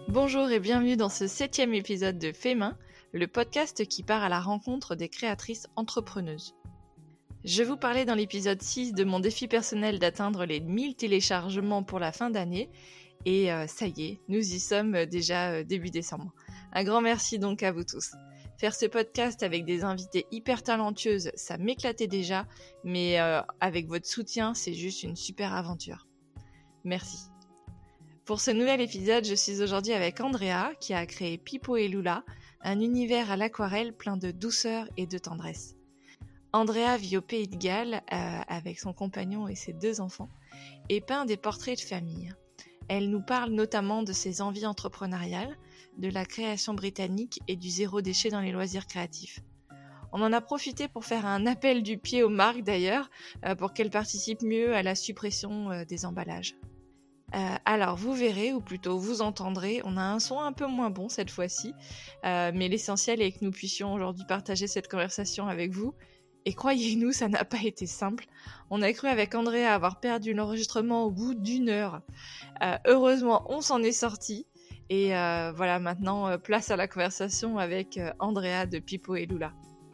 Bonjour et bienvenue dans ce 7e épisode de Fait Main, le podcast qui part à la rencontre des créatrices entrepreneuses. Je vous parlais dans l'épisode 6 de mon défi personnel d'atteindre les 1000 téléchargements pour la fin d'année et ça y est, nous y sommes déjà début décembre. Un grand merci donc à vous tous. Faire ce podcast avec des invités hyper talentueuses, ça m'éclatait déjà, mais avec votre soutien, c'est juste une super aventure. Merci. Pour ce nouvel épisode, je suis aujourd'hui avec Andrea, qui a créé Pipo et Lula, un univers à l'aquarelle plein de douceur et de tendresse. Andrea vit au Pays de Galles avec son compagnon et ses 2 enfants et peint des portraits de famille. Elle nous parle notamment de ses envies entrepreneuriales, de la création britannique et du zéro déchet dans les loisirs créatifs. On en a profité pour faire un appel du pied aux marques d'ailleurs, pour qu'elles participent mieux à la suppression des emballages. Alors vous verrez, ou plutôt vous entendrez, on a un son un peu moins bon cette fois-ci, mais l'essentiel est que nous puissions aujourd'hui partager cette conversation avec vous. Et croyez-nous, ça n'a pas été simple. On a cru avec Andrea avoir perdu l'enregistrement au bout d'1 heure. Heureusement, on s'en est sorti. Et voilà, maintenant, place à la conversation avec Andrea de Pipo et Lula.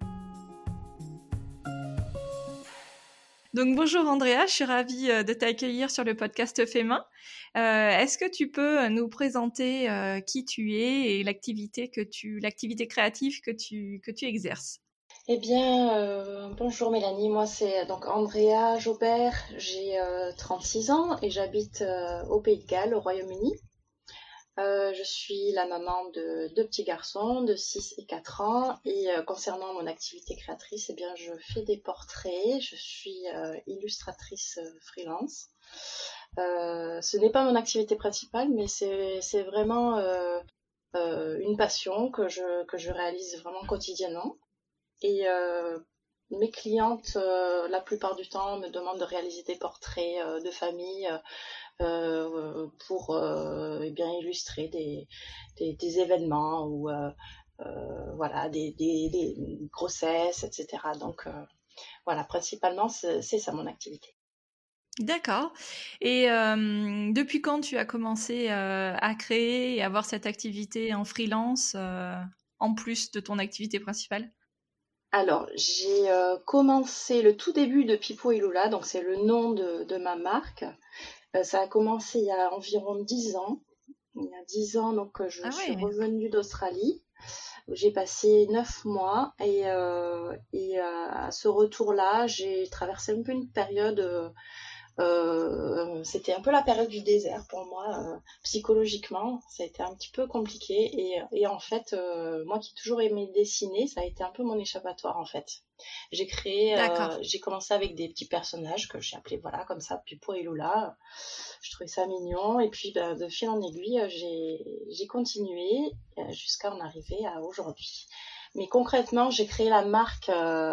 Donc bonjour Andrea, je suis ravie de t'accueillir sur le podcast Fait Main. Est-ce que tu peux nous présenter qui tu es et l'activité créative que tu exerces? Eh bien, bonjour Mélanie, moi c'est donc Andrea Jobert, j'ai 36 ans et j'habite au Pays de Galles, au Royaume-Uni. Je suis la maman de 2 petits garçons de 6 et 4 ans et concernant mon activité créatrice, eh bien je fais des portraits, je suis illustratrice freelance. Ce n'est pas mon activité principale, mais c'est vraiment une passion que je réalise vraiment quotidiennement. Et mes clientes, la plupart du temps, me demandent de réaliser des portraits de famille pour eh bien illustrer des événements ou voilà, des grossesses, etc. Donc voilà, principalement, c'est ça mon activité. D'accord. Et depuis quand tu as commencé à créer et avoir cette activité en freelance en plus de ton activité principale? Alors, j'ai commencé le tout début de Pipo et Lula, donc c'est le nom de ma marque. Ça a commencé il y a environ 10 ans. Il y a 10 ans, donc je Ah suis ouais. revenue d'Australie. J'ai passé 9 mois et à ce retour-là, j'ai traversé un peu une période. C'était un peu la période du désert pour moi, psychologiquement. Ça a été un petit peu compliqué et en fait, moi qui ai toujours aimé dessiner, ça a été un peu mon échappatoire en fait. D'accord. J'ai commencé avec des petits personnages que j'ai appelés voilà comme ça, Pipo et Lula. Je trouvais ça mignon et puis de fil en aiguille, j'ai continué jusqu'à en arriver à aujourd'hui. Mais concrètement, j'ai créé la marque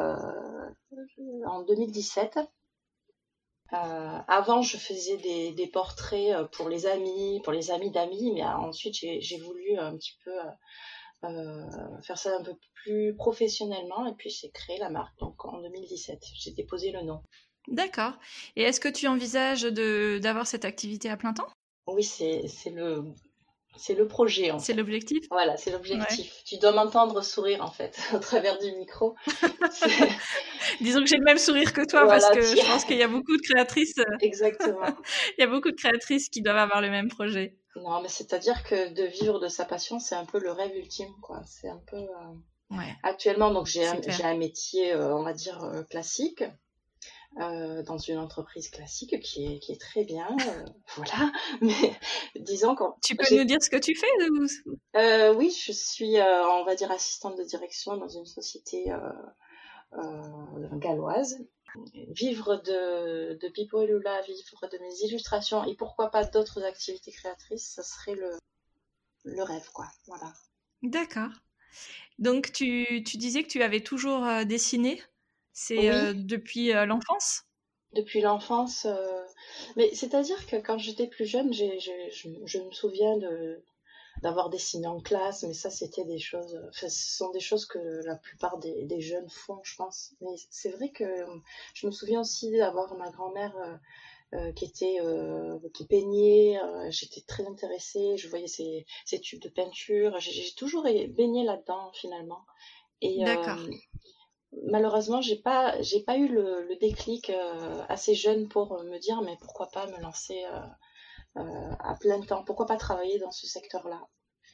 en 2017. Avant, je faisais des portraits pour les amis d'amis, mais ensuite j'ai voulu un petit peu faire ça un peu plus professionnellement et puis j'ai créé la marque. Donc en 2017, j'ai déposé le nom. D'accord. Et est-ce que tu envisages d'avoir cette activité à plein temps? Oui, c'est le projet en C'est fait. l'objectif? Voilà, c'est Ouais. l'objectif. Tu dois m'entendre sourire en fait à travers du micro. Disons que j'ai le même sourire que toi parce Voilà, que je pense qu'il y a beaucoup de créatrices, exactement. il y a beaucoup de créatrices qui doivent avoir le même projet. Non, mais c'est-à-dire que de vivre de sa passion, c'est un peu le rêve ultime, quoi. C'est un peu Ouais, actuellement, donc c'est clair. j'ai un métier, on va dire classique, dans une entreprise classique qui est très bien, voilà. Mais disons que Tu peux nous j'ai, dire ce que tu fais oui, je suis, on va dire assistante de direction dans une société galloise. Vivre de Pipo et Lula, vivre de mes illustrations et pourquoi pas d'autres activités créatrices, ça serait le rêve, quoi. Voilà. D'accord. Donc tu disais que tu avais toujours dessiné? C'est Oui, depuis l'enfance? depuis l'enfance. Mais c'est-à-dire que quand j'étais plus jeune, je me souviens d'avoir dessiné en classe, mais ça, c'était des choses. Enfin, ce sont des choses que la plupart des jeunes font, je pense. Mais c'est vrai que je me souviens aussi d'avoir ma grand-mère qui peignait. J'étais très intéressée. Je voyais ces tubes de peinture. J'ai toujours baigné là-dedans finalement. Et D'accord. malheureusement, j'ai pas eu le déclic assez jeune pour me dire mais pourquoi pas me lancer à plein temps. Pourquoi pas travailler dans ce secteur-là.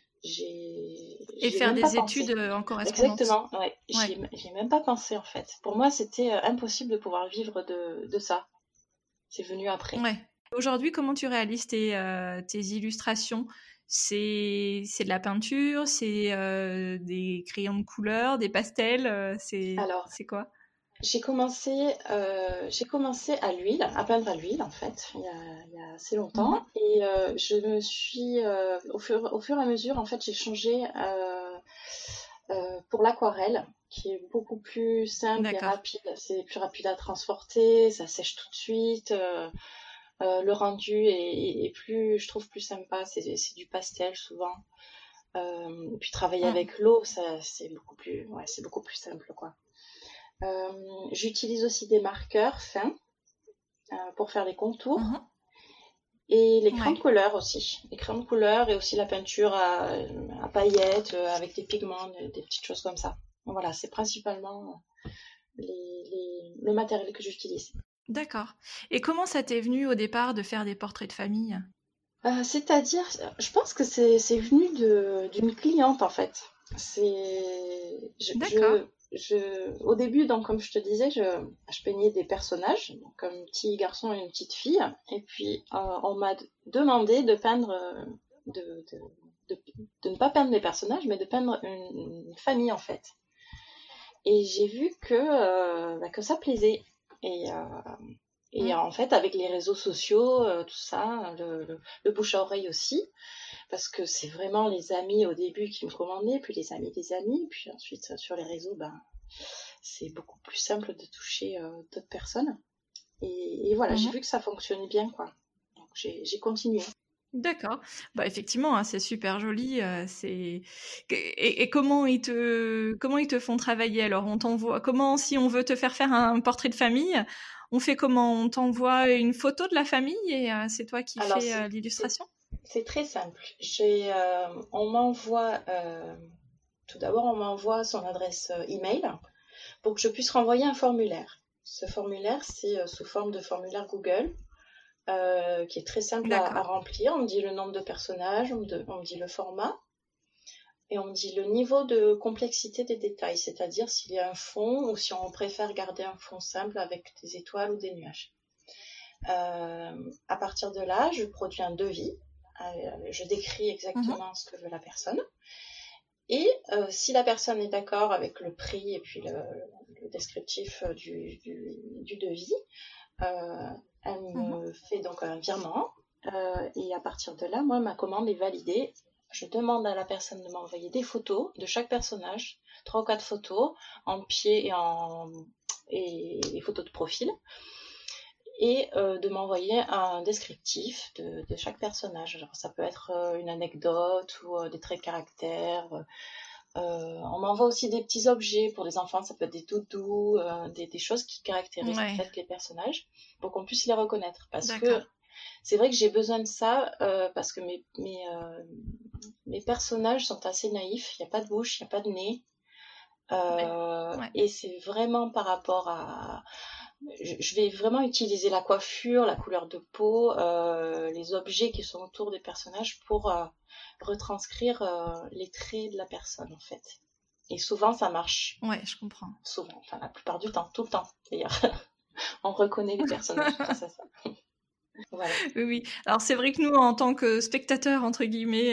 Et J'y ai faire même pas des études pensé. en correspondance. Exactement, ouais. Ouais. J'y ai même pas pensé en fait. Pour moi, c'était impossible de pouvoir vivre de ça. C'est venu après. Ouais. Aujourd'hui, comment tu réalises tes illustrations? C'est de la peinture, c'est des crayons de couleur, des pastels, Alors, c'est quoi? j'ai commencé à l'huile, à peindre à l'huile en fait, il y a assez Mhm. longtemps. Et je me suis, au fur et à mesure, en fait, j'ai changé pour l'aquarelle, qui est beaucoup plus simple et D'accord. rapide. C'est plus rapide à transporter, ça sèche tout de suite. Le rendu est plus, je trouve, plus sympa. C'est du pastel souvent. Puis travailler Mm. avec l'eau, ça, c'est beaucoup plus simple, quoi. J'utilise aussi des marqueurs fins pour faire les contours Mhm. et les crayons de Ouais. couleur aussi. Les crayons de couleur et aussi la peinture à paillettes avec des pigments, des petites choses comme ça. Voilà, c'est principalement le matériel que j'utilise. D'accord. Et comment ça t'est venu au départ de faire des portraits de famille? C'est-à-dire, je pense que c'est venu d'une cliente en fait. D'accord. Au début, donc comme je te disais, je peignais des personnages, donc un petit garçon et une petite fille, et puis on m'a demandé de peindre, de, de, de, de ne pas peindre les personnages, mais de peindre une famille en fait. Et j'ai vu que ça plaisait. Et, euh, et Mm. en fait, avec les réseaux sociaux, tout ça, le bouche à oreille aussi, parce que c'est vraiment les amis au début qui me commandaient, puis les amis des amis, puis ensuite sur les réseaux, ben, c'est beaucoup plus simple de toucher d'autres personnes. Et voilà, j'ai vu Mhm. que ça fonctionnait bien, quoi. Donc j'ai continué. D'accord. Bah effectivement, hein, c'est super joli. Et comment ils te font travailler alors? On t'envoie comment si on veut te faire un portrait de famille, on fait comment? On t'envoie une photo de la famille et c'est toi qui Alors fais c'est l'illustration? c'est très simple. On m'envoie tout d'abord on m'envoie son adresse email pour que je puisse renvoyer un formulaire. Ce formulaire, c'est sous forme de formulaire Google. Qui est très simple à D'accord. remplir. On me dit le nombre de personnages, on me dit le format et on me dit le niveau de complexité des détails, c'est-à-dire s'il y a un fond ou si on préfère garder un fond simple avec des étoiles ou des nuages. À partir de là, je produis un devis, je décris Mhm. exactement ce que veut la personne et si la personne est d'accord avec le prix et puis le descriptif du devis, euh, elle Mhm. me fait donc un virement et à partir de là, moi, ma commande est validée. Je demande à la personne de m'envoyer des photos de chaque personnage, 3 ou 4 photos en pied et les photos de profil, et de m'envoyer un descriptif de chaque personnage. Alors, ça peut être une anecdote ou des traits de caractère. On m'envoie aussi des petits objets pour les enfants, ça peut être des doudous, des choses qui caractérisent en Ouais, fait les personnages pour qu'on puisse les reconnaître. Parce que d'accord. c'est vrai que j'ai besoin de ça parce que mes personnages sont assez naïfs, il n'y a pas de bouche, il n'y a pas de nez. Ouais, ouais. Et c'est vraiment par rapport à... Je vais vraiment utiliser la coiffure, la couleur de peau, les objets qui sont autour des personnages pour retranscrire les traits de la personne en fait. Et souvent ça marche. Ouais, je comprends. Souvent, enfin la plupart du temps, tout le temps d'ailleurs. On reconnaît les personnages grâce à ça. Voilà. Oui, oui. Alors c'est vrai que nous, en tant que spectateurs, entre guillemets,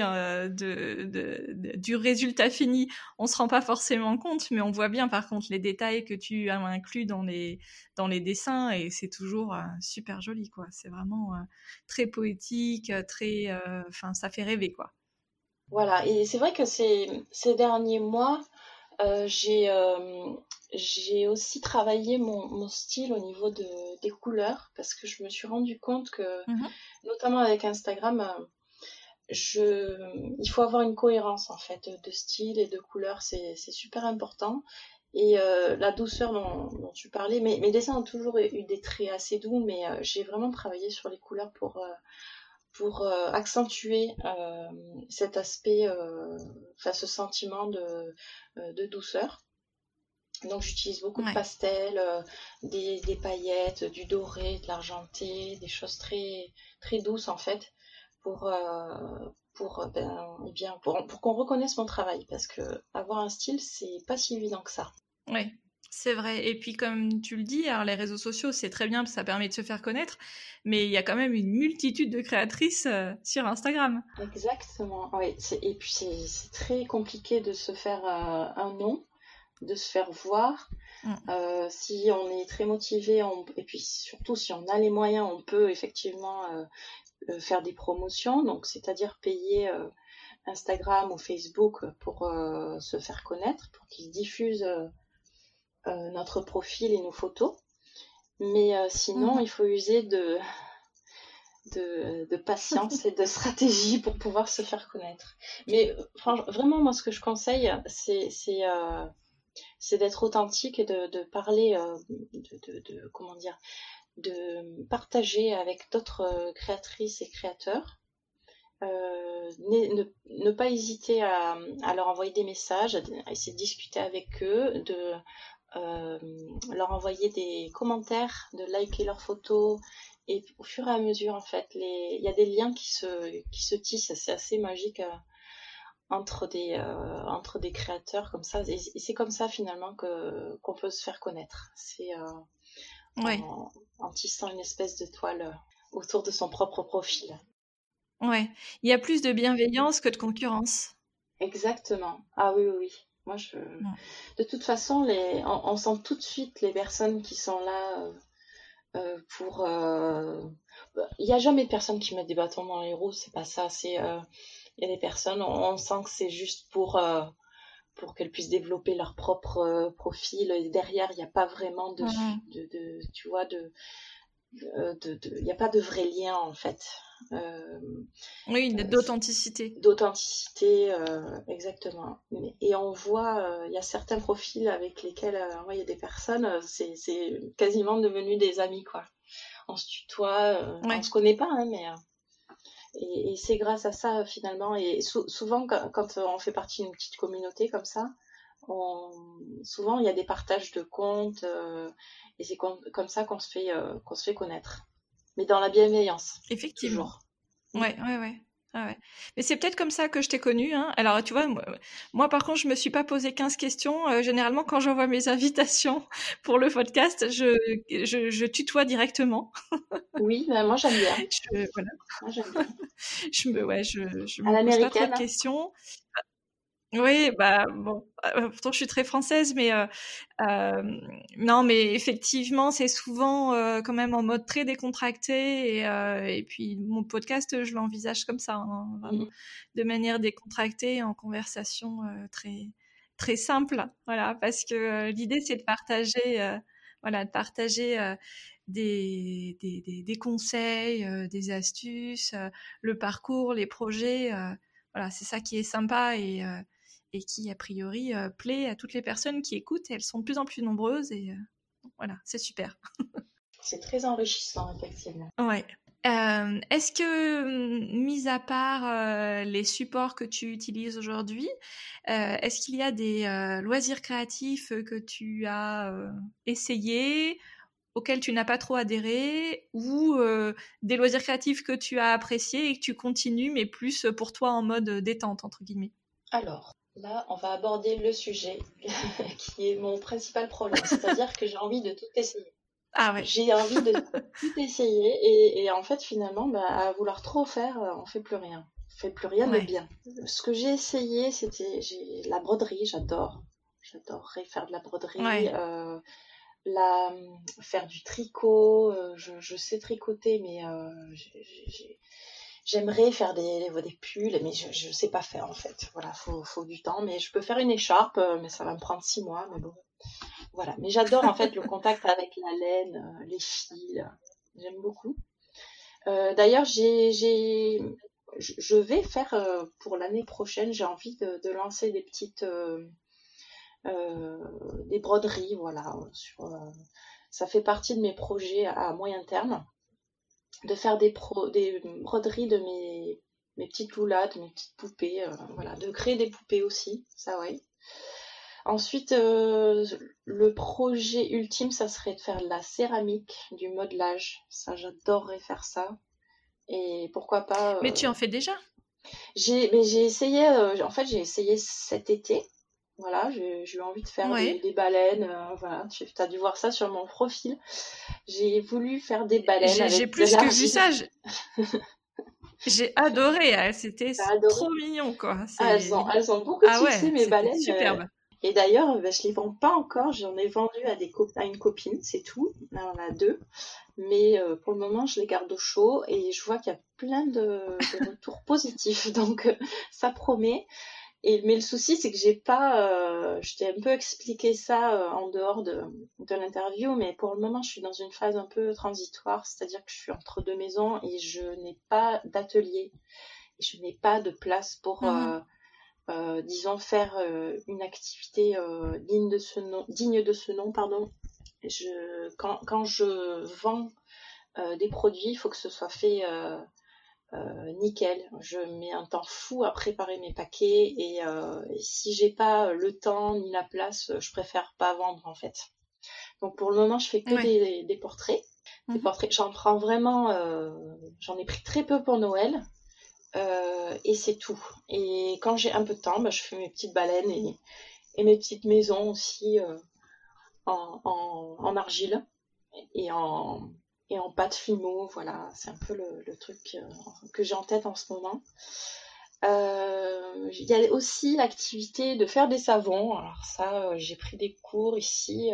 du résultat fini, on se rend pas forcément compte, mais on voit bien par contre les détails que tu as inclus dans les dessins et c'est toujours super joli, quoi. C'est vraiment très poétique, enfin, ça fait rêver, quoi. Voilà. Et c'est vrai que ces derniers mois, Euh, j'ai euh, j'ai aussi travaillé mon style au niveau des couleurs parce que je me suis rendu compte que, Mhm. notamment avec Instagram, il faut avoir une cohérence en fait de style et de couleurs, c'est super important. Et la douceur dont tu parlais, mes dessins ont toujours eu des traits assez doux, mais j'ai vraiment travaillé sur les couleurs pour accentuer cet aspect, ce sentiment de douceur. Donc j'utilise beaucoup de pastels, des paillettes, du doré, de l'argenté, des choses très, très douces en fait, pour qu'on reconnaisse mon travail, parce que avoir un style, c'est pas si évident que ça. Oui, c'est vrai. Et puis comme tu le dis, alors les réseaux sociaux, c'est très bien parce que ça permet de se faire connaître, mais il y a quand même une multitude de créatrices sur Instagram. Exactement, oui. Et puis c'est très compliqué de se faire un nom, de se faire voir. Si on est très motivé, et puis surtout si on a les moyens, on peut effectivement faire des promotions, donc c'est-à-dire payer Instagram ou Facebook pour se faire connaître, pour qu'ils diffusent notre profil et nos photos. Mais sinon, il faut user de patience et de stratégie pour pouvoir se faire connaître. Mais vraiment, moi, ce que je conseille, c'est d'être authentique et de parler, comment dire, de partager avec d'autres créatrices et créateurs. Ne pas hésiter à leur envoyer des messages, à essayer de discuter avec eux, de leur envoyer des commentaires, de liker leurs photos, et au fur et à mesure, en fait, il y a des liens qui se tissent, c'est assez magique entre des créateurs comme ça, et c'est comme ça finalement qu'on peut se faire connaître. C'est en tissant une espèce de toile autour de son propre profil. Ouais, il y a plus de bienveillance que de concurrence. Exactement. Ah oui, oui, oui. Moi, de toute façon, on sent tout de suite les personnes qui sont là pour. Il n'y a jamais de personnes qui mettent des bâtons dans les roues, c'est pas ça. Il y a des personnes, on sent que c'est juste pour qu'elles puissent développer leur propre profil. Et derrière, il n'y a pas vraiment tu vois, il n'y a pas de vrai lien en fait. Oui, d'authenticité. D'authenticité, exactement. Et on voit, il y a certains profils avec lesquels il y a des personnes, c'est quasiment devenu des amis, quoi. On se tutoie, on se connaît pas, hein, mais et c'est grâce à ça finalement. Et souvent, quand on fait partie d'une petite communauté comme ça, souvent il y a des partages de comptes, et c'est comme ça qu'on se fait connaître. Mais dans la bienveillance. Effectivement. Toujours. Ouais. Ah ouais. Mais c'est peut-être comme ça que je t'ai connue. Hein. Alors, tu vois, moi, par contre, je me suis pas posé 15 questions. Généralement, quand j'envoie mes invitations pour le podcast, je tutoie directement. Oui, ben moi, j'aime bien. Voilà. Moi, j'aime bien. je À me pose pas trop de l'américaine. questions. Oui, bah bon, pourtant je suis très française, mais non, mais effectivement, c'est souvent quand même en mode très décontracté, et puis mon podcast, je l'envisage comme ça, hein, vraiment, de manière décontractée, en conversation très très simple, voilà, parce que l'idée c'est de partager, des conseils, des astuces, le parcours, les projets, voilà, c'est ça qui est sympa et qui, a priori, plaît à toutes les personnes qui écoutent. Et elles sont de plus en plus nombreuses et voilà, c'est super. C'est très enrichissant, effectivement. Ouais. Est-ce que, mis à part les supports que tu utilises aujourd'hui, est-ce qu'il y a des loisirs créatifs que tu as essayés, auxquels tu n'as pas trop adhéré, ou des loisirs créatifs que tu as appréciés et que tu continues, mais plus pour toi en mode détente, entre guillemets? Alors, là, on va aborder le sujet qui est mon principal problème. C'est-à-dire que j'ai envie de tout essayer. Ah ouais. J'ai envie de tout essayer et en fait, finalement, à vouloir trop faire, on fait plus rien. On fait plus rien de bien. Ce que j'ai essayé, c'était la broderie, j'adore. J'adorerais faire de la broderie. Faire du tricot, je sais tricoter, mais j'aimerais faire des pulls, mais je sais pas faire en fait. Voilà, faut du temps, mais je peux faire une écharpe, mais ça va me prendre 6 mois, mais bon. Voilà, mais j'adore en fait le contact avec la laine, les fils, j'aime beaucoup. D'ailleurs, je vais faire pour l'année prochaine, j'ai envie de lancer des petites des broderies, voilà. Ça fait partie de mes projets à moyen terme, de faire des broderies de mes petites loulas, de mes petites poupées, voilà, de créer des poupées aussi, ça ouais. Ensuite, le projet ultime, ça serait de faire de la céramique, du modelage. Ça, j'adorerais faire ça. Et pourquoi pas. Mais tu en fais déjà? J'ai essayé, en fait, j'ai essayé cet été. Voilà, j'ai eu envie de faire Ouais. des baleines. Voilà, tu as dû voir ça sur mon profil. J'ai voulu faire des baleines J'ai avec de plus que vu l'argile. ça. J'ai adoré. C'était T'as adoré? trop mignon, quoi. Ah, elles ont beaucoup de Ah succès, ouais, mes c'était baleines. superbe. Et d'ailleurs, je les vends pas encore. J'en ai vendu à une copine, c'est tout. Là, on a 2. Mais pour le moment, je les garde au chaud et je vois qu'il y a plein de retours positifs. Donc, ça promet. Mais le souci, c'est que j'ai pas. Je t'ai un peu expliqué ça en dehors de l'interview, mais pour le moment, je suis dans une phase un peu transitoire, c'est-à-dire que je suis entre 2 maisons et je n'ai pas d'atelier. Je n'ai pas de place pour, Mhm. disons, faire une activité digne de ce nom, pardon. Quand je vends des produits, il faut que ce soit fait nickel. Je mets un temps fou à préparer mes paquets et si j'ai pas le temps ni la place, je préfère pas vendre en fait. Donc pour le moment, je fais que Ouais. des portraits. Des Mhm. portraits. J'en prends vraiment, j'en ai pris très peu pour Noël et c'est tout. Et quand j'ai un peu de temps, je fais mes petites baleines et mes petites maisons aussi en argile et en pâte fimo. Voilà, c'est un peu le truc que j'ai en tête en ce moment. Il y a aussi l'activité de faire des savons. Alors ça, j'ai pris des cours ici.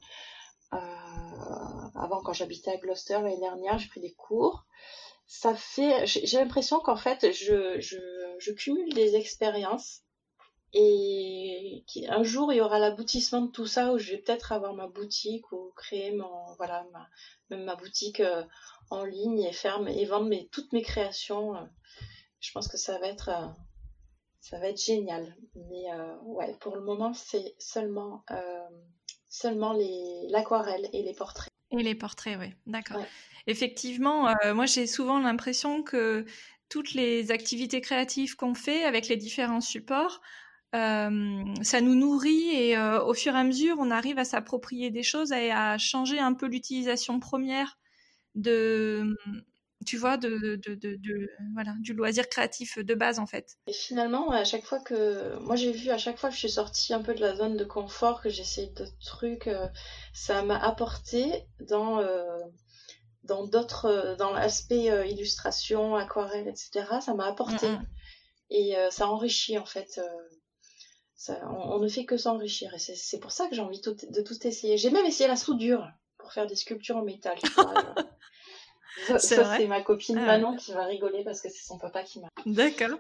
Avant, quand j'habitais à Gloucester l'année dernière, j'ai pris des cours. J'ai l'impression qu'en fait, je cumule des expériences et qu'un jour il y aura l'aboutissement de tout ça où je vais peut-être avoir ma boutique ou créer même ma boutique en ligne et vendre toutes mes créations. Je pense que ça va être génial. Mais ouais, pour le moment, c'est seulement l'aquarelle et les portraits. Et les portraits, oui, d'accord. Ouais. Effectivement, moi j'ai souvent l'impression que toutes les activités créatives qu'on fait avec les différents supports, ça nous nourrit et au fur et à mesure, on arrive à s'approprier des choses et à changer un peu l'utilisation première de, tu vois, voilà, du loisir créatif de base en fait. Et finalement, moi j'ai vu à chaque fois que je suis sortie un peu de la zone de confort, que j'essayais d'autres trucs, ça m'a apporté dans d'autres, dans l'aspect illustration, aquarelle, etc. Ça m'a Mm, apporté mm. et ça enrichit en fait. On ne fait que s'enrichir et c'est pour ça que j'ai envie de tout essayer. J'ai même essayé la soudure pour faire des sculptures en métal, tu vois. C'est Ça, c'est vrai? ma copine Ah ouais. Manon qui va rigoler parce que c'est son papa qui m'a. D'accord.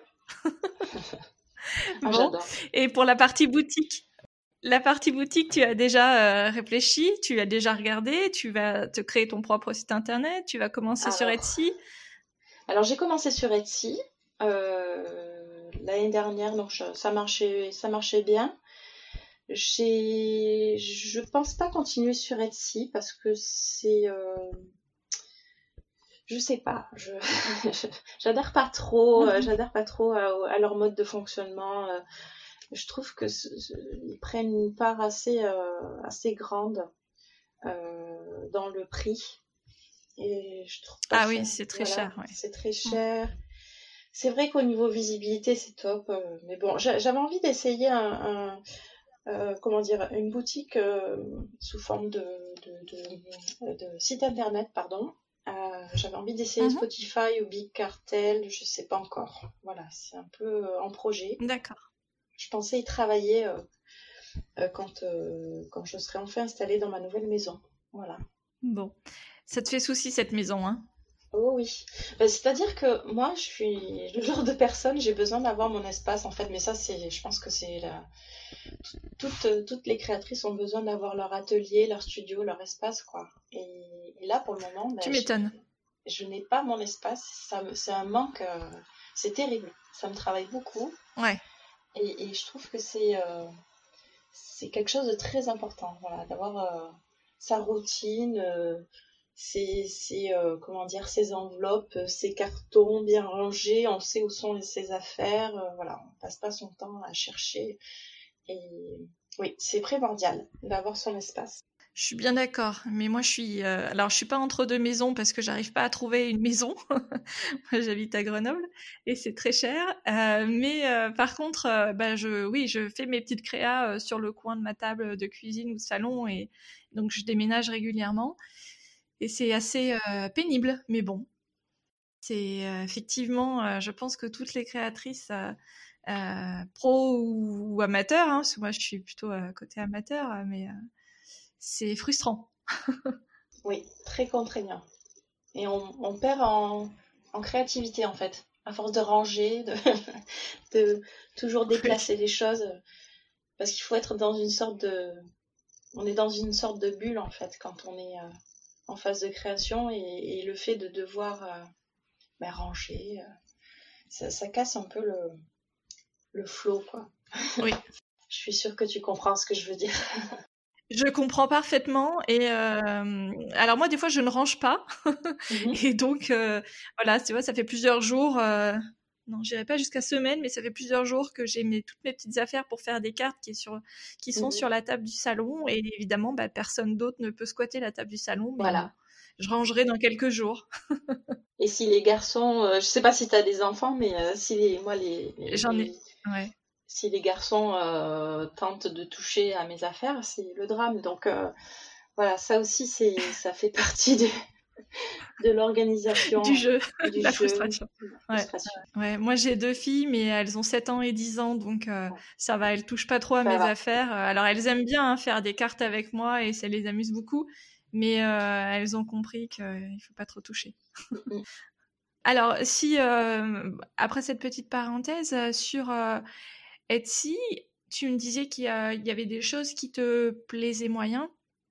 Ah, Bon. j'adore. Et pour la partie boutique? La partie boutique, tu as déjà réfléchi, tu as déjà regardé, tu vas te créer ton propre site internet, tu vas commencer sur Alors, Etsy. alors j'ai commencé sur Etsy l'année dernière, donc ça marchait bien. Je pense pas continuer sur Etsy parce que je sais pas, Mhm. j'adhère pas trop à leur mode de fonctionnement. Je trouve que ils prennent une part assez grande dans le prix et je trouve pas Ah ça. oui, c'est très Voilà, cher, ouais. c'est très Mm. cher. C'est vrai qu'au niveau visibilité, c'est top, mais bon, j'avais envie d'essayer comment dire, une boutique sous forme de site internet, pardon. J'avais envie d'essayer Mhm. Spotify ou Big Cartel, je sais pas encore. Voilà, c'est un peu en projet. D'accord. Je pensais y travailler quand je serai enfin installée dans ma nouvelle maison. Voilà. Bon. Ça te fait souci cette maison, hein? Oh oui. C'est-à-dire que moi, je suis le genre de personne, j'ai besoin d'avoir mon espace en fait, mais ça, je pense que toutes les créatrices ont besoin d'avoir leur atelier, leur studio, leur espace, quoi. Et là, pour le moment, Tu m'étonnes. je n'ai pas mon espace. C'est un manque, c'est terrible. Ça me travaille beaucoup Ouais. et je trouve que c'est quelque chose de très important, voilà, d'avoir sa routine, comment dire, ses enveloppes, ses cartons bien rangés, on sait où sont ses affaires, voilà, on passe pas son temps à chercher. Et oui, c'est primordial d'avoir son espace. Je suis bien d'accord, mais moi alors je suis pas entre deux maisons parce que j'arrive pas à trouver une maison. Moi, j'habite à Grenoble et c'est très cher. Mais par contre, oui, je fais mes petites créas sur le coin de ma table de cuisine ou de salon et donc je déménage régulièrement et c'est assez pénible, mais bon, c'est effectivement, je pense que toutes les créatrices pro ou amateurs, hein, parce que moi je suis plutôt côté amateur, mais c'est frustrant. Oui, très contraignant. Et on perd en créativité, en fait. À force de ranger, de toujours déplacer les choses. Parce qu'il faut être dans une sorte de... On est dans une sorte de bulle, en fait, quand on est en phase de création. Et le fait de devoir ranger, ça casse un peu le flow, quoi. Oui. Je suis sûre que tu comprends ce que je veux dire. Je comprends parfaitement et alors moi des fois je ne range pas et donc voilà, tu vois, ça fait plusieurs jours non, j'irai pas jusqu'à semaine, mais ça fait plusieurs jours que j'ai toutes mes petites affaires pour faire des cartes qui sont sur la table du salon et évidemment personne d'autre ne peut squatter la table du salon, mais Voilà. bon, je rangerai dans quelques jours. Et si les garçons, je sais pas si tu as des enfants, mais J'en ai ouais. Si les garçons tentent de toucher à mes affaires, c'est le drame. Donc voilà, ça aussi, ça fait partie de l'organisation, Du jeu, du la jeu, frustration. de la Ouais. frustration. Ouais, moi j'ai 2 filles, mais elles ont 7 ans et 10 ans, donc ça va, elles touchent pas trop à Ça mes va. affaires. Alors elles aiment bien faire des cartes avec moi et ça les amuse beaucoup, mais elles ont compris qu'il faut pas trop toucher. Alors si, après cette petite parenthèse, sur Etsy, tu me disais il y avait des choses qui te plaisaient moyen.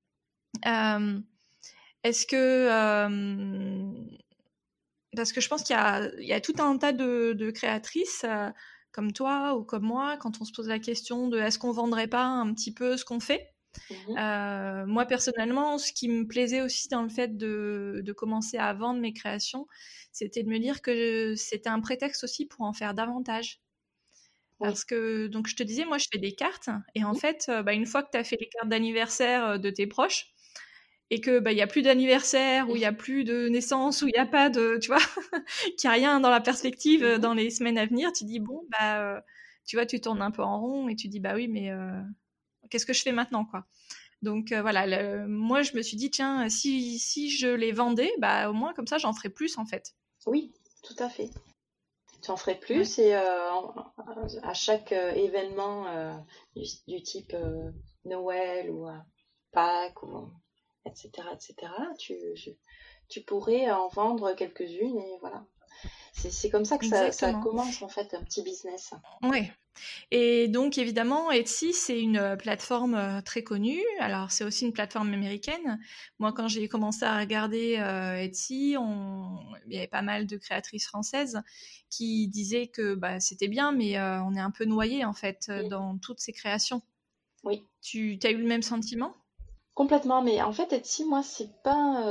Est-ce que parce que je pense qu'il y a tout un tas de créatrices comme toi ou comme moi, quand on se pose la question de est-ce qu'on vendrait pas un petit peu ce qu'on fait. Moi personnellement, ce qui me plaisait aussi dans le fait de commencer à vendre mes créations, c'était de me dire que c'était un prétexte aussi pour en faire davantage. Parce que, donc je te disais, moi je fais des cartes, et en fait, une fois que tu as fait les cartes d'anniversaire de tes proches, et que il y a plus d'anniversaire, ou il y a plus de naissance, ou il y a pas de, tu vois, qu'il y a rien dans la perspective dans les semaines à venir, tu dis bon tu vois, tu tournes un peu en rond et tu dis bah oui, mais qu'est-ce que je fais maintenant, quoi. Donc voilà, moi je me suis dit tiens, si je les vendais, au moins comme ça j'en ferais plus en fait. Oui, tout à fait. Tu en ferais plus Ouais. et à chaque événement du type Noël ou Pâques, etc., tu pourrais en vendre quelques-unes et voilà. C'est comme ça que ça Exactement. commence en fait, un petit business. Ouais. Et donc évidemment, Etsy, c'est une plateforme très connue. Alors c'est aussi une plateforme américaine. Moi, quand j'ai commencé à regarder Etsy, il y avait pas mal de créatrices françaises qui disaient que c'était bien, mais on est un peu noyé en fait dans toutes ces créations. Oui, Tu as eu le même sentiment? complètement. Mais en fait, Etsy, moi, c'est pas.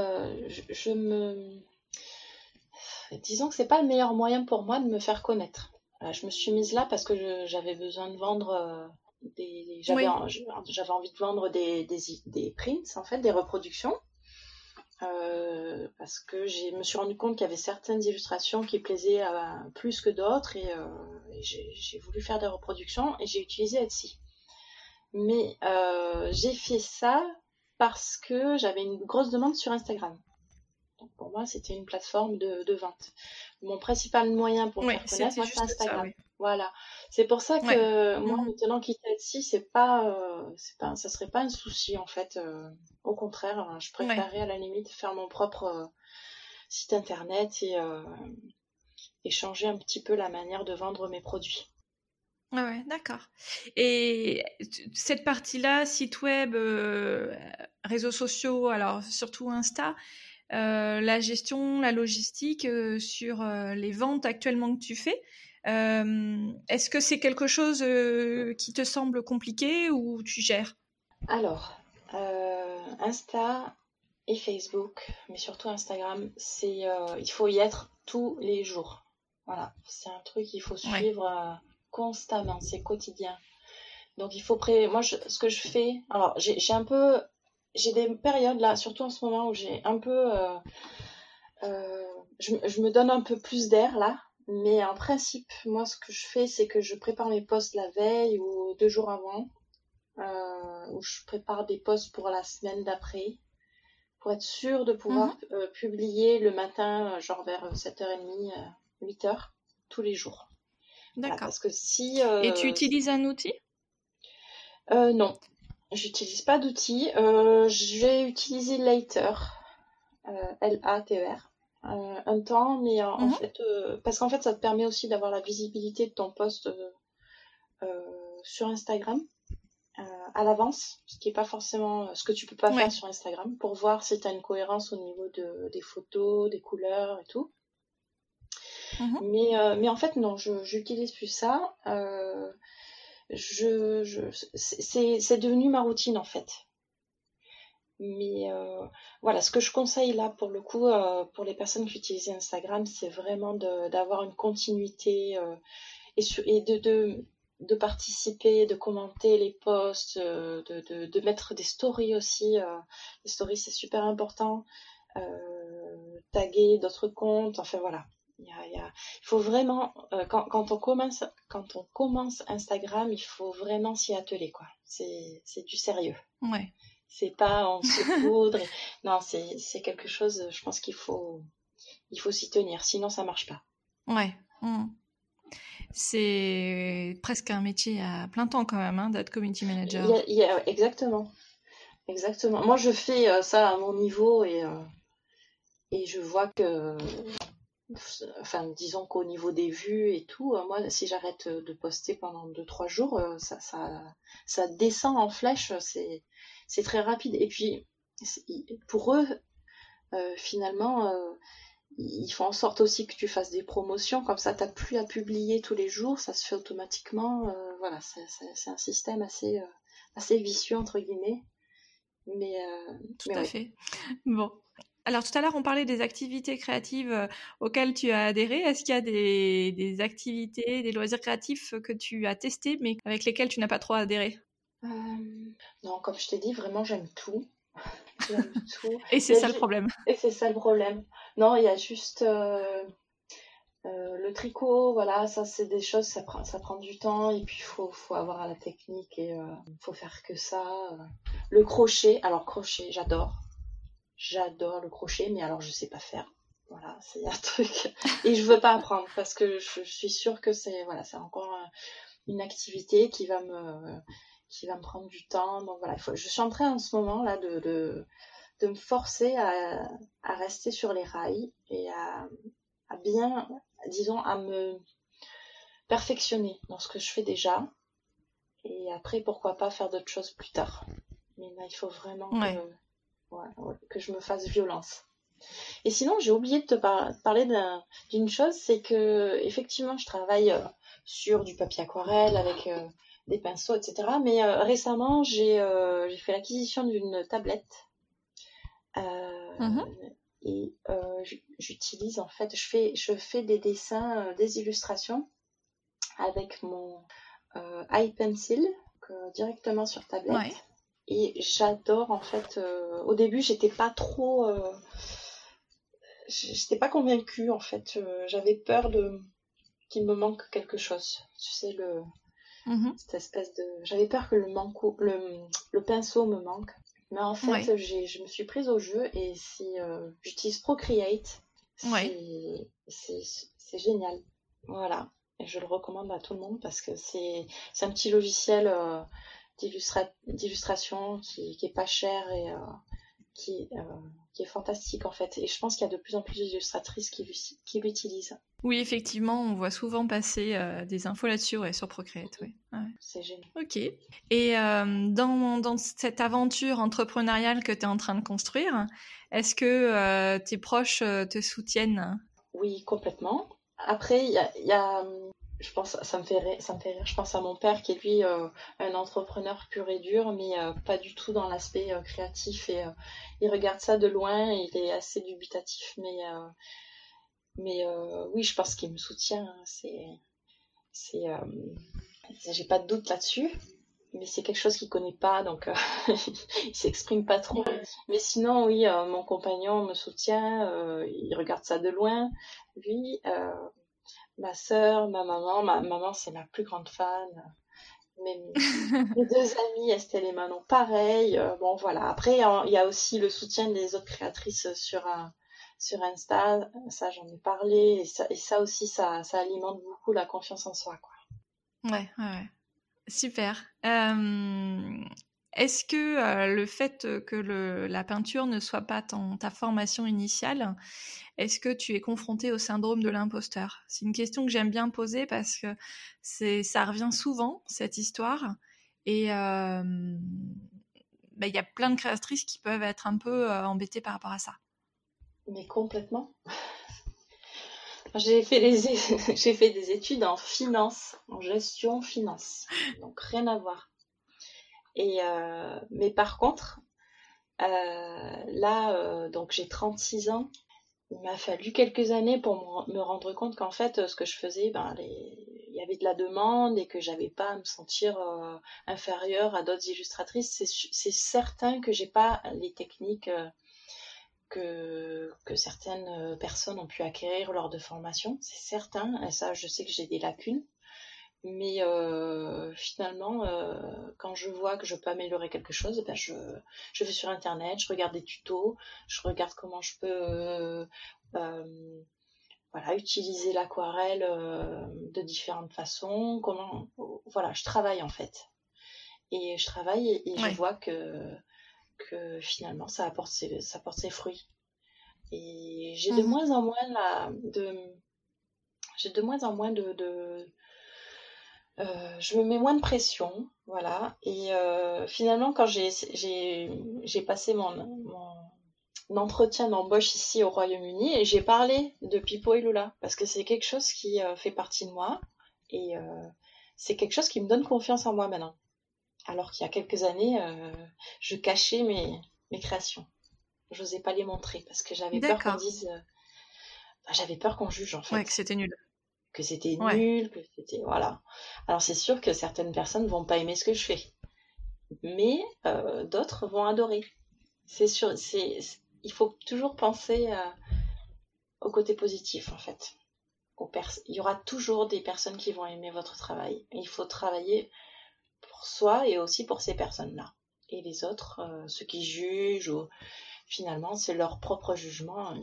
Disons que c'est pas le meilleur moyen pour moi de me faire connaître. Je me suis mise là parce que j'avais besoin de vendre Oui. j'avais envie de vendre des prints, en fait, des reproductions. Parce que je me suis rendu compte qu'il y avait certaines illustrations qui plaisaient plus que d'autres et j'ai voulu faire des reproductions et j'ai utilisé Etsy. Mais j'ai fait ça parce que j'avais une grosse demande sur Instagram. Donc pour moi, c'était une plateforme de vente. Mon principal moyen pour me Oui, faire connaître, c'était moi, c'est juste ça, Instagram. oui. Voilà. C'est pour ça Ouais. que moi, Mhm. maintenant quitter Etsy, ça serait pas un souci en fait. Au contraire, je Ouais. préférerais à la limite faire mon propre site internet et changer un petit peu la manière de vendre mes produits. Ouais, ouais, d'accord. Et cette partie-là, site web, réseaux sociaux, alors surtout Insta, la gestion, la logistique sur les ventes actuellement que tu fais. Est-ce que c'est quelque chose qui te semble compliqué ou tu gères? Alors, Insta et Facebook, mais surtout Instagram, il faut y être tous les jours. Voilà, c'est un truc qu'il faut Ouais. suivre constamment, c'est quotidien. Donc il faut ce que je fais, alors j'ai des périodes là, surtout en ce moment où j'ai un peu, je me donne un peu plus d'air là, mais en principe, moi ce que je fais, c'est que je prépare mes posts la veille ou 2 jours avant, où je prépare des posts pour la semaine d'après, pour être sûre de pouvoir Mhm. publier le matin, genre vers 7h30, 8h, tous les jours. Voilà, D'accord. parce que si... Et tu utilises un outil? non, j'utilise pas d'outils. J'ai utilisé Later, Later, un temps, mais en Mhm. fait, parce qu'en fait, ça te permet aussi d'avoir la visibilité de ton post sur Instagram à l'avance, ce qui est pas forcément ce que tu peux pas faire Ouais. sur Instagram, pour voir si tu as une cohérence au niveau des photos, des couleurs et tout. Mhm. Mais en fait, non, j'utilise plus ça. C'est devenu ma routine en fait. Mais voilà, ce que je conseille là pour le coup, pour les personnes qui utilisent Instagram, c'est vraiment d'avoir une continuité et de participer, de commenter les posts, de mettre des stories aussi. Les stories, c'est super important. Taguer d'autres comptes, enfin voilà. Il faut vraiment, quand on commence Instagram, il faut vraiment s'y atteler, quoi. C'est du sérieux. Ouais. C'est pas en saupoudre. Non, c'est quelque chose, je pense il faut s'y tenir, sinon ça marche pas. Ouais. Mhm. C'est presque un métier à plein temps quand même, hein, d'être community manager. Exactement, exactement. Moi, je fais ça à mon niveau et je vois que, enfin, disons qu'au niveau des vues et tout, moi, si j'arrête de poster pendant 2, 3 jours, ça descend en flèche, c'est très rapide. Et puis, pour eux, finalement, ils font en sorte aussi que tu fasses des promotions, comme ça, t'as plus à publier tous les jours, ça se fait automatiquement. Voilà, c'est un système assez vicieux, entre guillemets. Mais, Tout mais à oui. fait. Bon. Alors tout à l'heure, on parlait des activités créatives auxquelles tu as adhéré. Est-ce qu'il y a des activités, des loisirs créatifs que tu as testés, mais avec lesquels tu n'as pas trop adhéré? Non, comme je t'ai dit, vraiment, j'aime tout. J'aime tout. Et Il c'est y a ça le problème. Et c'est ça le problème. Non, il y a juste le tricot, voilà, ça c'est des choses, ça prend du temps et puis faut avoir la technique et faut faire que ça. Le crochet, alors crochet, j'adore le crochet, mais alors je sais pas faire. Voilà, c'est un truc et je veux pas apprendre parce que je suis sûre que c'est encore une activité qui va me prendre du temps. Donc voilà, je suis en train en ce moment là de me forcer à rester sur les rails et à bien, disons, à me perfectionner dans ce que je fais déjà. Et après, pourquoi pas faire d'autres choses plus tard. Mais là, il faut vraiment Ouais. ouais, que je me fasse violence. Et sinon, j'ai oublié de te parler d'une chose, c'est que effectivement, je travaille sur du papier aquarelle avec des pinceaux, etc. Mais récemment, j'ai fait l'acquisition d'une tablette. Mhm. Et j'utilise en fait, je fais des dessins, des illustrations avec mon iPencil directement sur Ouais. tablette. Et j'adore en fait. Au début, j'étais pas convaincue en fait. J'avais peur qu'il me manque quelque chose. Tu sais Mhm. cette espèce de. J'avais peur que le pinceau me manque. Mais en Ouais. fait, je me suis prise au jeu et j'utilise Procreate. Ouais. C'est génial. Voilà. Et je le recommande à tout le monde parce que c'est un petit logiciel d'illustration qui est pas cher qui est fantastique en fait. Et je pense qu'il y a de plus en plus d'illustratrices qui l'utilisent. Oui, effectivement, on voit souvent passer des infos là-dessus, ouais, sur Procreate. Ouais. Ouais. C'est génial. Ok. Et dans cette aventure entrepreneuriale que tu es en train de construire, est-ce que tes proches te soutiennent? Oui, complètement. Après, il y a, je pense, ça me fait rire. Je pense à mon père qui est lui un entrepreneur pur et dur, mais pas du tout dans l'aspect créatif. Et il regarde ça de loin et il est assez dubitatif. Mais oui, je pense qu'il me soutient. Hein. J'ai pas de doute là-dessus. Mais c'est quelque chose qu'il connaît pas, donc il s'exprime pas trop. Mais sinon, oui, mon compagnon me soutient. Il regarde ça de loin. Lui, ma sœur, ma maman. Ma maman, c'est ma plus grande fan. Mes deux amies, Estelle et Manon, pareil. Bon, voilà. Après, il y a aussi le soutien des autres créatrices sur Insta. Ça, j'en ai parlé. Et ça aussi, ça alimente beaucoup la confiance en soi, quoi. Ouais, ouais, ouais. Super. Est-ce que le fait que la peinture ne soit pas ta formation initiale, est-ce que tu es confronté au syndrome de l'imposteur? C'est une question que j'aime bien poser parce que ça revient souvent, cette histoire. Et y a plein de créatrices qui peuvent être un peu embêtées par rapport à ça. Mais complètement. J'ai fait j'ai fait des études en finance, en gestion finance. Donc rien à voir. Mais par contre, là, donc j'ai 36 ans. Il m'a fallu quelques années pour me rendre compte qu'en fait, ce que je faisais, il y avait de la demande et que j'avais pas à me sentir inférieure à d'autres illustratrices. C'est certain que j'ai pas les techniques que certaines personnes ont pu acquérir lors de formation, c'est certain. Et ça, je sais que j'ai des lacunes. Mais finalement, quand je vois que je peux améliorer quelque chose, je vais sur Internet, je regarde des tutos, je regarde comment je peux voilà, utiliser l'aquarelle de différentes façons. Voilà, je travaille en fait. Et je travaille et je vois que finalement, ça porte ses fruits. Et j'ai de moins en moins je me mets moins de pression, voilà. Et finalement, quand j'ai passé mon entretien d'embauche ici au Royaume-Uni, et j'ai parlé de Pipo et Lula, parce que c'est quelque chose qui fait partie de moi, et c'est quelque chose qui me donne confiance en moi maintenant. Alors qu'il y a quelques années, je cachais mes créations. J'osais pas les montrer, parce que j'avais peur qu'on dise... j'avais peur qu'on juge, en fait. Ouais, que c'était nul. Que c'était nul, que c'était... Voilà. Alors c'est sûr que certaines personnes vont pas aimer ce que je fais. Mais d'autres vont adorer. C'est sûr, il faut toujours penser au côté positif, en fait. Il y aura toujours des personnes qui vont aimer votre travail. Il faut travailler pour soi et aussi pour ces personnes-là. Et les autres, ceux qui jugent, finalement, c'est leur propre jugement.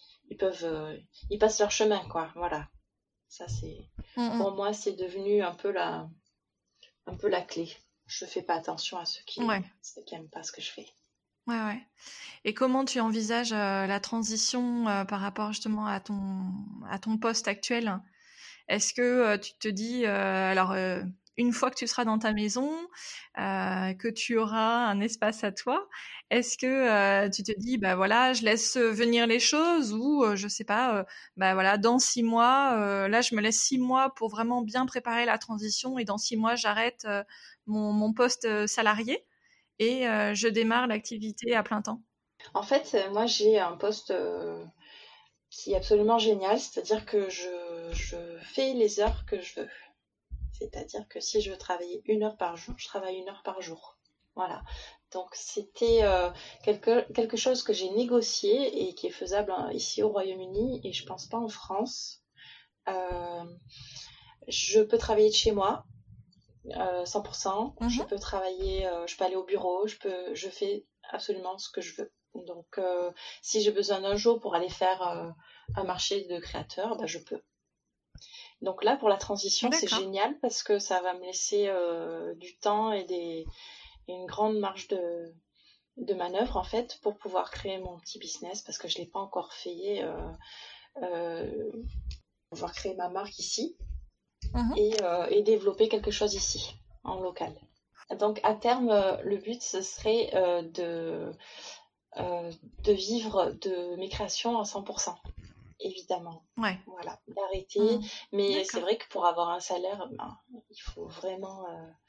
Ils passent leur chemin, quoi. Voilà. Ça, pour moi, c'est devenu un peu la clé. Je fais pas attention à ceux qui aiment pas ce que je fais. Ouais, ouais. Et comment tu envisages la transition par rapport justement à ton poste actuel? Est-ce que tu te dis, une fois que tu seras dans ta maison, que tu auras un espace à toi, est-ce que tu te dis, bah voilà, je laisse venir les choses ou je sais pas, bah voilà, dans 6 mois, là je me laisse 6 mois pour vraiment bien préparer la transition et dans 6 mois j'arrête mon poste salarié et je démarre l'activité à plein temps? En fait, moi j'ai un poste qui est absolument génial, c'est-à-dire que je fais les heures que je veux. C'est-à-dire que si je veux travailler 1 heure par jour, je travaille 1 heure par jour. Voilà. Donc c'était quelque chose que j'ai négocié et qui est faisable ici au Royaume-Uni et je pense pas en France. Je peux travailler de chez moi, 100%. Je peux travailler, je peux aller au bureau, je fais absolument ce que je veux. Donc si j'ai besoin d'un jour pour aller faire un marché de créateurs, je peux. Donc là, pour la transition, c'est génial parce que ça va me laisser du temps et une grande marge de manœuvre en fait pour pouvoir créer mon petit business parce que je l'ai pas encore fait. Pouvoir créer ma marque ici et développer quelque chose ici en local. Donc à terme, le but ce serait de vivre de mes créations à 100%, évidemment. Ouais. Voilà, d'arrêter. Mais D'accord. c'est vrai que pour avoir un salaire, il faut vraiment,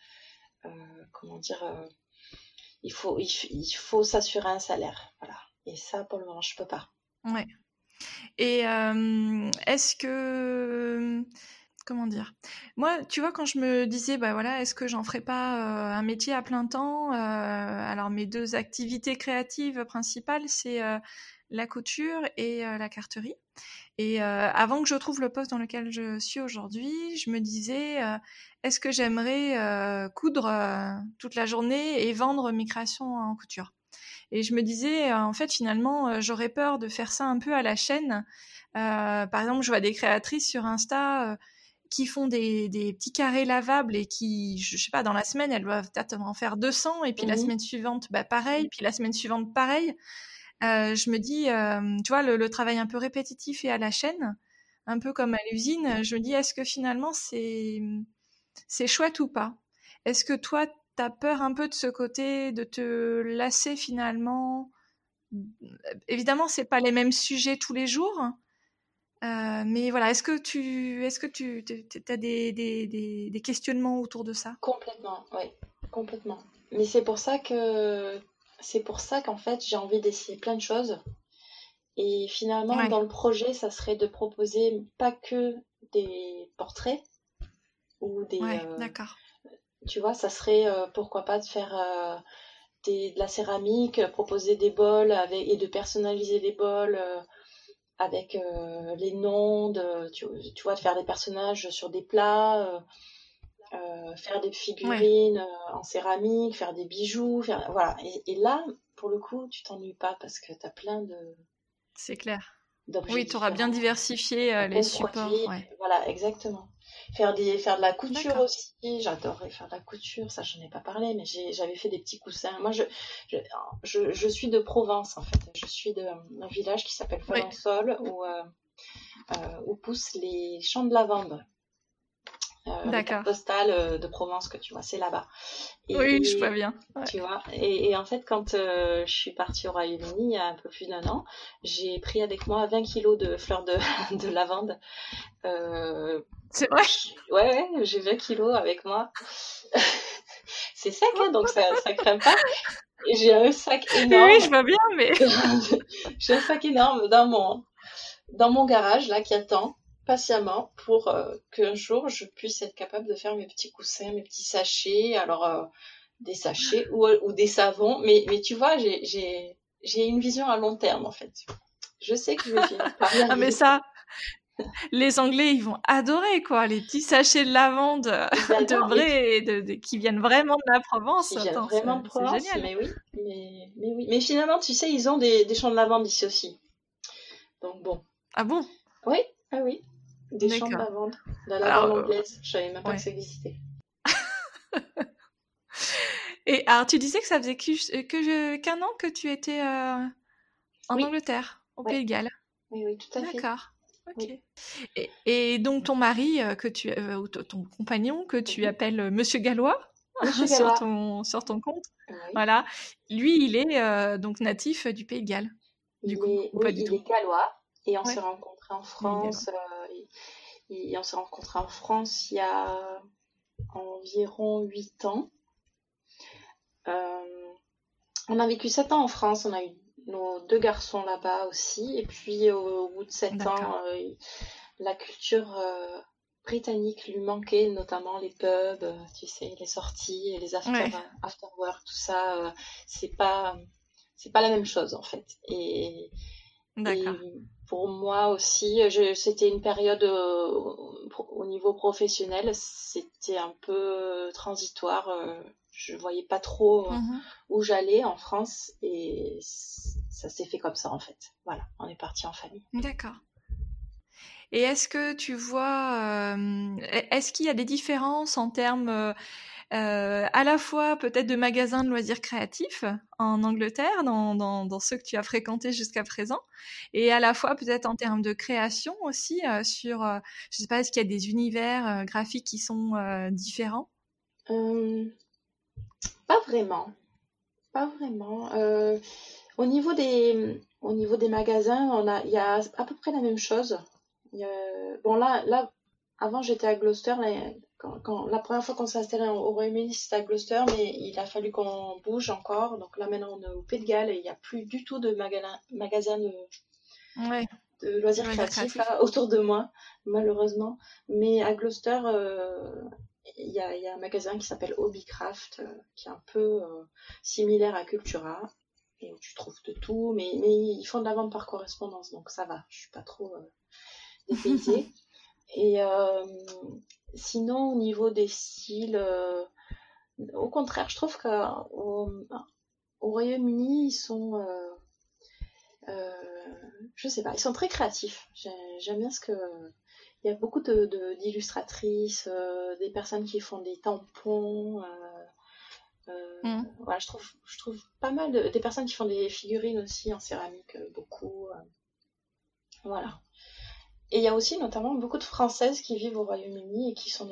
comment dire, il faut s'assurer un salaire. Voilà. Et ça, pour le moment, je peux pas. Ouais. Et est-ce que... Comment dire? Moi, tu vois, quand je me disais, bah voilà, est-ce que j'en ferais pas un métier à plein temps? Alors, mes 2 activités créatives principales, c'est la couture et la carterie. Et avant que je trouve le poste dans lequel je suis aujourd'hui, je me disais, est-ce que j'aimerais coudre toute la journée et vendre mes créations en couture? Et je me disais, en fait, finalement, j'aurais peur de faire ça un peu à la chaîne. Par exemple, je vois des créatrices sur Insta qui font des petits carrés lavables et qui, je sais pas, dans la semaine, elles doivent peut-être en faire 200 et puis la semaine suivante, bah pareil, puis la semaine suivante, pareil. Je me dis, tu vois, le travail un peu répétitif et à la chaîne, un peu comme à l'usine, je me dis, est-ce que finalement c'est chouette ou pas? Est-ce que toi, t'as peur un peu de ce côté, de te lasser finalement? Évidemment, c'est pas les mêmes sujets tous les jours, mais voilà, est-ce que tu as des questionnements autour de ça? Complètement, oui, complètement. Mais c'est pour ça qu'en fait, j'ai envie d'essayer plein de choses. Et finalement, Ouais, dans le projet, ça serait de proposer pas que des portraits ou ouais, d'accord. tu vois, ça serait pourquoi pas de faire de la céramique, proposer des bols et de personnaliser des bols avec les noms, tu vois, de faire des personnages sur des plats, faire des Ouais, figurines en céramique, faire des bijoux, voilà. Et là, pour le coup, tu t'ennuies pas parce que tu as plein c'est clair. d'objets Oui, tu auras bien différents, diversifié les plein de supports, produits, ouais. voilà, exactement. Faire de la couture D'accord. aussi, j'adorerais faire de la couture, ça j'en ai pas parlé, mais j'avais fait des petits coussins. Moi, je suis de Provence en fait, je suis d'un village qui s'appelle Oui, Folençol où poussent les champs de lavande. Les cartes d'accord. postales de Provence que tu vois, c'est là-bas. Oui, je vois Et bien. Ouais. tu vois, et en fait, quand je suis partie au Royaume-Uni il y a un peu plus d'1 an, j'ai pris avec moi 20 kilos de fleurs de, de lavande. Euh, C'est vrai? ouais, j'ai 20 kilos avec moi. C'est sec, hein, donc ça craint pas. Et j'ai un sac Oui, oui, énorme. je vois bien, mais J'ai un sac énorme dans mon garage, là, qui attend patiemment pour qu'un jour je puisse être capable de faire mes petits coussins, mes petits sachets. Alors, des sachets ou des savons. Mais tu vois, j'ai une vision à long terme, en fait. Je sais que je vais finir par y ah mais arriver. ça, les Anglais, ils vont adorer quoi, les petits sachets de lavande Ils de adorent. Et vrai et qui viennent vraiment de la Provence. qui viennent Attends, vraiment de c'est Provence, génial. mais oui. Mais oui. Mais finalement, tu sais, ils ont des champs de lavande ici aussi. Donc bon. Ah bon? Oui, ah oui. Des champs de D'accord. lavande. De la Alors, lavande anglaise. Je savais même pas que ouais. ça existait. Et alors, tu disais que ça faisait qu'un an que tu étais en Oui, Angleterre, au oui, Pays de Galles. oui, oui, tout à fait. D'accord. Ok. Oui. Et donc ton mari ou ton compagnon que tu Mhm. appelles Monsieur Gallois Monsieur sur Gallois. ton compte, Oui. voilà. Lui, il est donc natif du Pays de Galles, du coup, ou pas Oui, du il tout? est gallois. Et on s'est Ouais, rencontrés en il est gallois. France. On s'est rencontrés en France il y a environ 8 ans. Euh, on a vécu 7 ans en France. On a eu nos 2 garçons là-bas aussi. Et puis au bout de 7 ans, D'accord. la culture britannique lui manquait, notamment les pubs, tu sais, les sorties, les Ouais, after work, tout ça. C'est pas c'est pas la même chose en fait. Et d'accord. pour moi aussi, c'était une période au niveau professionnel, c'était un peu transitoire. Je voyais pas trop Mhm. où j'allais en France et ça s'est fait comme ça en fait. Voilà, on est parti en famille. D'accord. Et est-ce que tu vois, est-ce qu'il y a des différences en termes à la fois peut-être de magasins de loisirs créatifs en Angleterre, dans ceux que tu as fréquentés jusqu'à présent, et à la fois peut-être en termes de création aussi, je sais pas, est-ce qu'il y a des univers graphiques qui sont différents? Pas vraiment, pas vraiment. Au niveau des magasins, il y a à peu près la même chose. Bon, là, avant j'étais à Gloucester. La première fois qu'on s'est installé au Royaume-Uni, c'était à Gloucester, mais il a fallu qu'on bouge encore. Donc là, maintenant, on est au Pays de Galles et il n'y a plus du tout de magasins Ouais, de loisirs loisirs créatifs créatifs. là, autour de moi, malheureusement. Mais à Gloucester, il y a un magasin qui s'appelle Hobbycraft, qui est un peu similaire à Cultura, et où tu trouves de tout, mais ils font de la vente par correspondance, donc ça va, je suis pas trop dépaysée. Et sinon, au niveau des styles, au contraire, je trouve qu'au Royaume-Uni, ils sont, je sais pas, ils sont très créatifs. J'aime bien il y a beaucoup d'illustratrices, des personnes qui font des tampons. Voilà, je trouve pas mal des personnes qui font des figurines aussi en céramique, beaucoup. Voilà. Et il y a aussi notamment beaucoup de Françaises qui vivent au Royaume-Uni et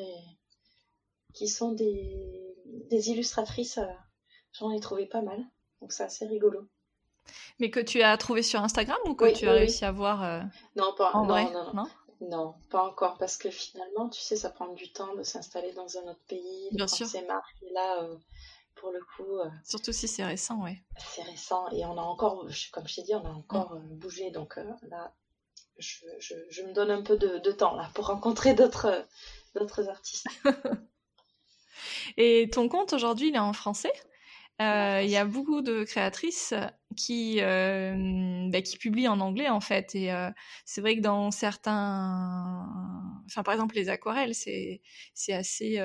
qui sont des illustratrices. J'en ai trouvé pas mal, donc c'est assez rigolo. Mais que tu as trouvé sur Instagram ou que Oui, tu as oui, réussi oui. à voir Non, en non, vrai, non, non. non? Non, pas encore, parce que finalement, tu sais, ça prend du temps de s'installer dans un autre pays, de Bien prendre sûr, ses marques. Et là, pour le coup, surtout si c'est récent, ouais. c'est récent et on a encore, comme je t'ai dit, on a Mm. encore bougé. Donc là, je me donne un peu de temps là pour rencontrer d'autres artistes Et ton compte aujourd'hui, il est en français? en Il y a France. beaucoup de créatrices qui publient en anglais en fait, et c'est vrai que dans certains, enfin par exemple les aquarelles, c'est assez,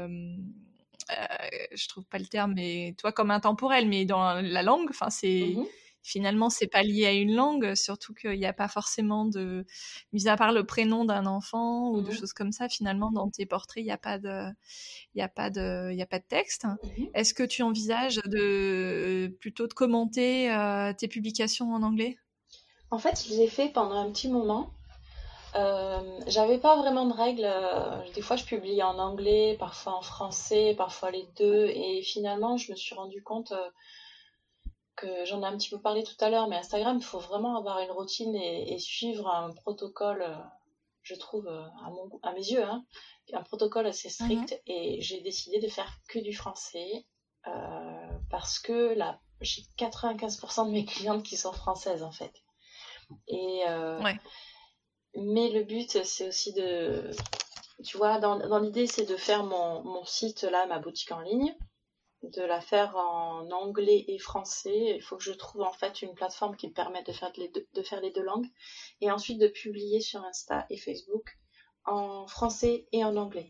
je trouve pas le terme, mais toi comme intemporel, mais dans la langue, enfin Mhm, finalement c'est pas lié à une langue, surtout qu'il n'y a pas forcément de, mis à part le prénom d'un enfant ou de mhm, choses comme ça, finalement dans tes portraits il y a pas de texte. mhm. Est-ce que tu envisages de plutôt de commenter tes publications en anglais? En fait, je l'ai fait pendant un petit moment. J'avais pas vraiment de règles. Des fois, je publiais en anglais, parfois en français, parfois les deux. Et finalement, je me suis rendu compte que j'en ai un petit peu parlé tout à l'heure, mais Instagram, il faut vraiment avoir une routine et suivre un protocole, je trouve, à mes yeux, hein, un protocole assez Mhm. strict. Et j'ai décidé de faire que du français parce que là, j'ai 95% de mes clientes qui sont françaises en fait. Et, Ouais. mais le but, c'est aussi tu vois, dans l'idée, c'est de faire mon site là, ma boutique en ligne, de la faire en anglais et français. Il faut que je trouve en fait une plateforme qui me permette de faire les deux langues et ensuite de publier sur Insta et Facebook en français et en anglais.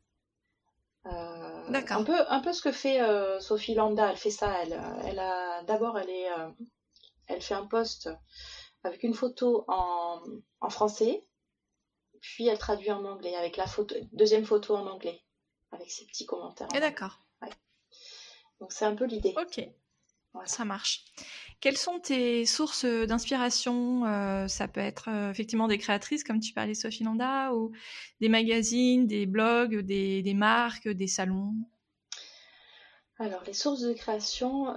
Un D'accord. peu, un peu ce que fait Sophie Landa. Elle fait ça. D'abord, elle fait un post avec une photo en français, puis elle traduit en anglais avec la deuxième photo en anglais avec ses petits commentaires Et en anglais. d'accord. Ouais. Donc c'est un peu l'idée. Ok, Voilà. ça marche. Quelles sont tes sources d'inspiration? Ça peut être effectivement des créatrices, comme tu parlais, Sophie Landa, ou des magazines, des blogs, des marques, des salons. Alors les sources de création,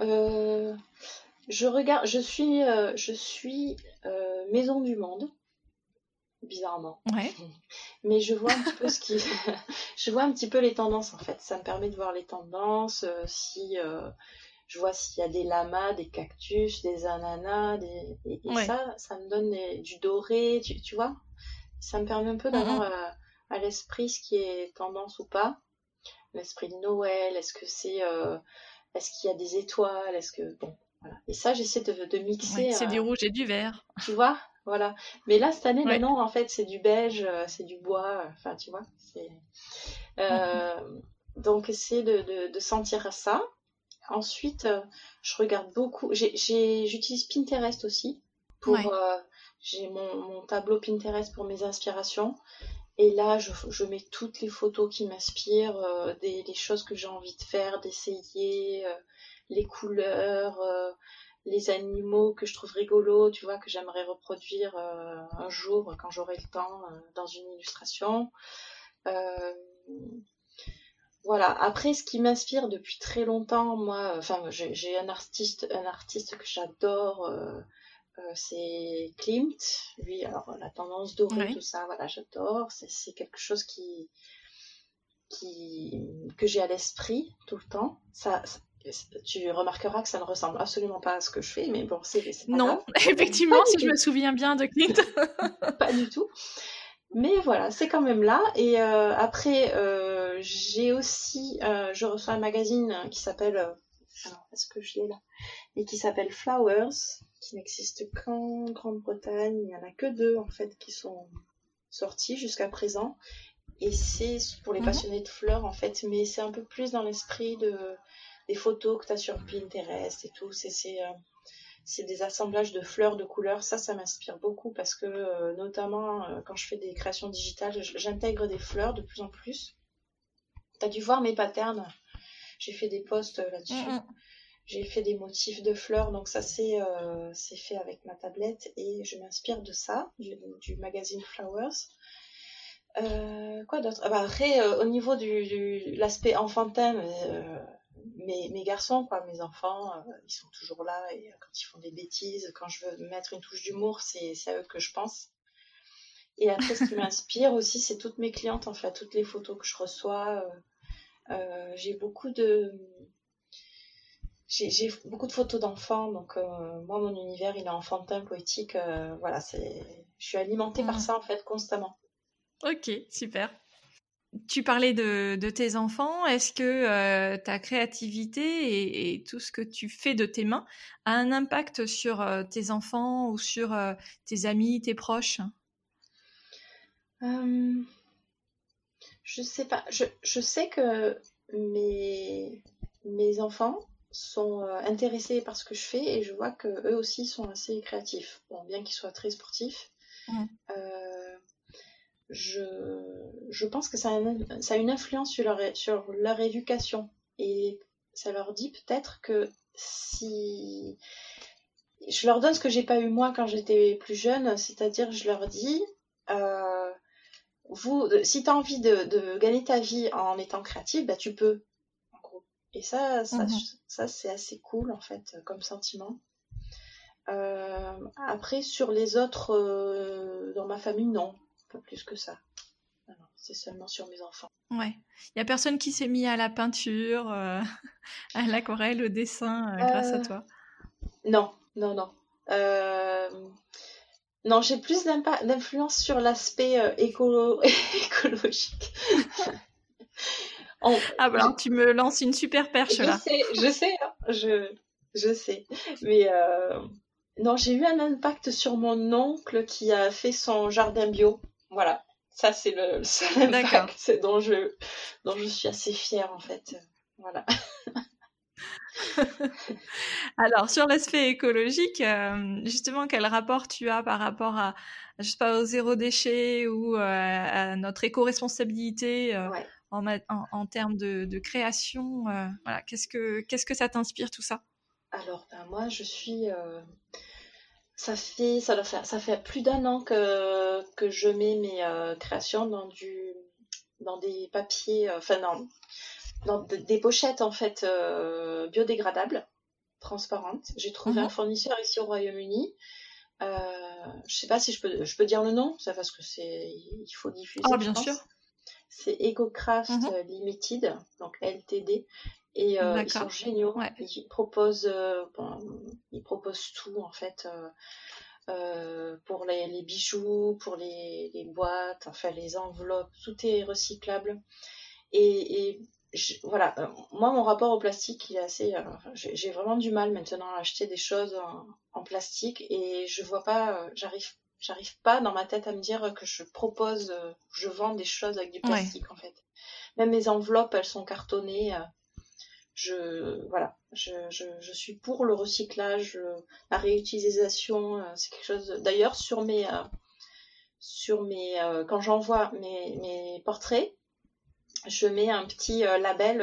je suis Maison du Monde, bizarrement. Ouais. Mais je vois un petit peu je vois un petit peu les tendances en fait. Ça me permet de voir les tendances, si je vois s'il y a des lamas, des cactus, des ananas, et Ouais. ça me donne du doré, tu vois. Ça me permet un peu d'avoir Mm. à l'esprit ce qui est tendance ou pas. L'esprit de Noël, est-ce qu'il y a des étoiles, bon, voilà. Et ça, j'essaie de Ouais. mixer, C'est du rouge et du vert. tu vois, voilà. Mais là, cette année, Ouais. non, en fait, c'est du beige, c'est du bois, enfin, tu vois. Mm. Euh, donc, essayer de sentir ça. Ensuite, je regarde beaucoup. J'utilise Pinterest aussi Ouais. j'ai mon tableau Pinterest pour mes inspirations. Et là, je mets toutes les photos qui m'inspirent, les choses que j'ai envie de faire, d'essayer, les couleurs, les animaux que je trouve rigolos, tu vois, que j'aimerais reproduire un jour quand j'aurai le temps dans une illustration. Euh, voilà. Après, ce qui m'inspire depuis très longtemps, moi, enfin, j'ai un artiste que j'adore. C'est Klimt, lui, alors la tendance dorée, Oui. tout ça, voilà, j'adore. C'est quelque chose que j'ai à l'esprit tout le temps. Tu remarqueras que ça ne ressemble absolument pas à ce que je fais, mais bon, c'est pas grave. Non, effectivement, si je me souviens bien de Clint. Pas du tout. Mais voilà, c'est quand même là. Et après, j'ai aussi, je reçois un magazine qui s'appelle, alors, est-ce que je l'ai là? Et qui s'appelle Flowers, qui n'existe qu'en Grande-Bretagne. Il n'y en a que 2 en fait qui sont sortis jusqu'à présent. Et c'est pour les passionnés de fleurs en fait, mais c'est un peu plus dans l'esprit des photos que tu as sur Pinterest et tout. C'est des assemblages de fleurs, de couleurs. Ça m'inspire beaucoup parce que notamment quand je fais des créations digitales, j'intègre des fleurs de plus en plus. Tu as dû voir mes patterns. J'ai fait des posts là-dessus. J'ai fait des motifs de fleurs, donc ça c'est fait avec ma tablette et je m'inspire de ça, du magazine Flowers. Quoi d'autre? Après, au niveau l'aspect enfantin, mes garçons, quoi, mes enfants, ils sont toujours là et quand ils font des bêtises, quand je veux mettre une touche d'humour, c'est à eux que je pense. Et après, ce qui m'inspire aussi, c'est toutes mes clientes, en fait, toutes les photos que je reçois. J'ai beaucoup de photos d'enfants, donc moi, mon univers, il est enfantin, poétique. Voilà, je suis alimentée par ça, en fait, constamment. Ok, super. Tu parlais de tes enfants. Est-ce que ta créativité et tout ce que tu fais de tes mains a un impact sur tes enfants ou sur tes amis, tes proches? Je sais pas. Je sais que mes enfants sont intéressés par ce que je fais et je vois que eux aussi sont assez créatifs. Bon, bien qu'ils soient très sportifs. Euh, je pense que ça a une influence sur leur éducation. Et ça leur dit peut-être que si je leur donne ce que j'ai pas eu moi quand j'étais plus jeune, c'est-à-dire je leur dis si tu as envie de gagner ta vie en étant créative, bah tu peux, en gros. Et ça c'est assez cool en fait comme sentiment. Après sur les autres dans ma famille, non, pas plus que ça. Non, c'est seulement sur mes enfants. Ouais. Il y a personne qui s'est mis à la peinture, à l'aquarelle, au dessin, grâce à toi. Non, non, non. Non, j'ai plus d'influence sur l'aspect écologique. Ah bah alors tu me lances une super perche là. Je sais, hein, je sais. Mais non, j'ai eu un impact sur mon oncle qui a fait son jardin bio. Voilà, ça c'est le seul impact dont je suis assez fière en fait. Voilà. Alors sur l'aspect écologique, justement quel rapport tu as par rapport à, je sais pas, au zéro déchet ou à notre éco-responsabilité Ouais. en termes de création, voilà, qu'est-ce que ça t'inspire tout ça? Alors moi je suis ça fait plus d'un an que je mets mes créations dans des papiers, enfin dans des pochettes en fait biodégradables, transparentes. J'ai trouvé un fournisseur ici au Royaume-Uni. Je sais pas si je peux dire le nom, ça parce que il faut diffuser, Bien je pense. sûr. C'est EcoCraft Limited, donc LTD. Et ils sont géniaux. Ouais. Ils proposent tout en fait pour les bijoux, pour les boîtes, enfin les enveloppes, tout est recyclable. Et voilà, moi mon rapport au plastique, il est assez. J'ai vraiment du mal maintenant à acheter des choses en plastique et je vois pas, j'arrive pas dans ma tête à me dire que je vends des choses avec du plastique en fait. Même mes enveloppes, elles sont cartonnées. Je suis pour le recyclage, la réutilisation. C'est quelque chose. D'ailleurs, sur quand j'envoie mes portraits, je mets un petit label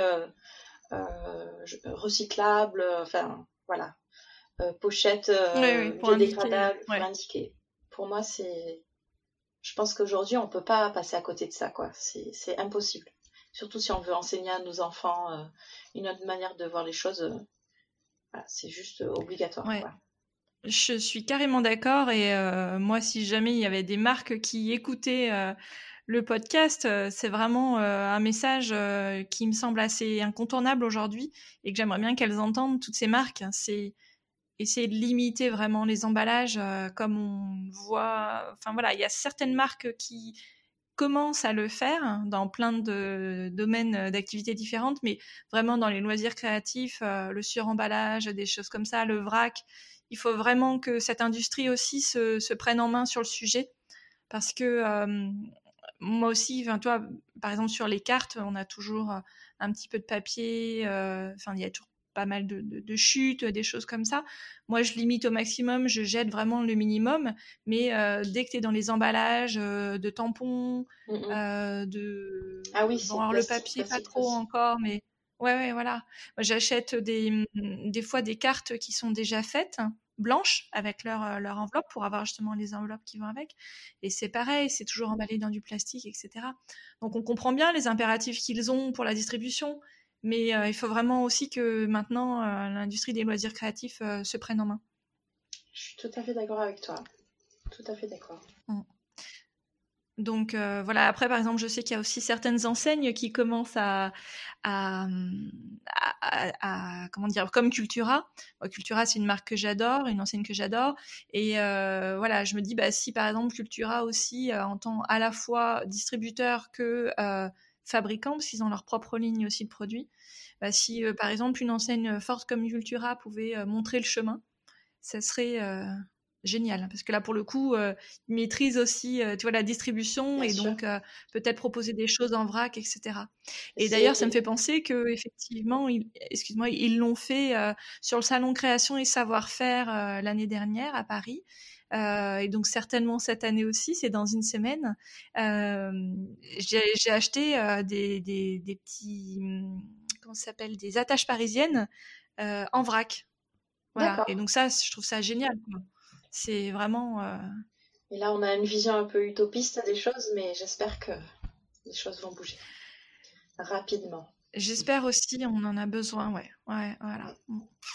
recyclable, enfin voilà, pochette Oui, pour indiquer. biodégradable pour indiquer. Pour moi, je pense qu'aujourd'hui, on peut pas passer à côté de ça, quoi. C'est impossible. Surtout si on veut enseigner à nos enfants une autre manière de voir les choses. Voilà, c'est juste obligatoire, Ouais. quoi. Je suis carrément d'accord et moi, si jamais il y avait des marques qui écoutaient le podcast, c'est vraiment un message qui me semble assez incontournable aujourd'hui et que j'aimerais bien qu'elles entendent, toutes ces marques. C'est essayer de limiter vraiment les emballages comme on voit. Enfin voilà, il y a certaines marques qui commencent à le faire dans plein de domaines d'activités différentes, mais vraiment dans les loisirs créatifs, le suremballage, des choses comme ça, le vrac. Il faut vraiment que cette industrie aussi se prenne en main sur le sujet parce que moi aussi, enfin, toi, par exemple, sur les cartes, on a toujours un petit peu de papier, enfin, il y a toujours pas mal de chutes, des choses comme ça. Moi, je limite au maximum, je jette vraiment le minimum, mais dès que tu es dans les emballages de tampons, Ah oui, Bon, c'est alors le papier, pas plastique trop aussi. encore, mais ouais, voilà. Moi, j'achète des fois des cartes qui sont déjà faites, blanches, avec leur enveloppe, pour avoir justement les enveloppes qui vont avec. Et c'est pareil, c'est toujours emballé dans du plastique, etc. Donc on comprend bien les impératifs qu'ils ont pour la distribution, mais il faut vraiment aussi que maintenant l'industrie des loisirs créatifs se prenne en main. Je suis tout à fait d'accord avec toi. Tout à fait d'accord. Mm. Donc voilà, après par exemple, je sais qu'il y a aussi certaines enseignes qui commencent à, comment dire, comme Cultura. Cultura, c'est une marque que j'adore, une enseigne que j'adore. Et voilà, je me dis, bah, si par exemple Cultura aussi entend à la fois distributeur que fabricant, parce qu'ils ont leur propre ligne aussi de produits, bah, si par exemple une enseigne forte comme Cultura pouvait montrer le chemin, ça serait génial. Parce que là, pour le coup, ils maîtrisent aussi tu vois, la distribution Bien et sûr. donc peut-être proposer des choses en vrac, etc. Et d'ailleurs, ça me C'est fait penser que effectivement, excuse-moi, ils l'ont fait sur le salon création et savoir-faire l'année dernière à Paris. Et donc certainement cette année aussi, c'est dans une semaine. Euh, j'ai acheté des petits, comment ça s'appelle, des attaches parisiennes en vrac. Voilà. Et d'accord. donc ça, je trouve ça génial, quoi. C'est vraiment. Et là, on a une vision un peu utopiste des choses, mais j'espère que les choses vont bouger rapidement. J'espère aussi, on en a besoin, ouais. Ouais, voilà. Ouais.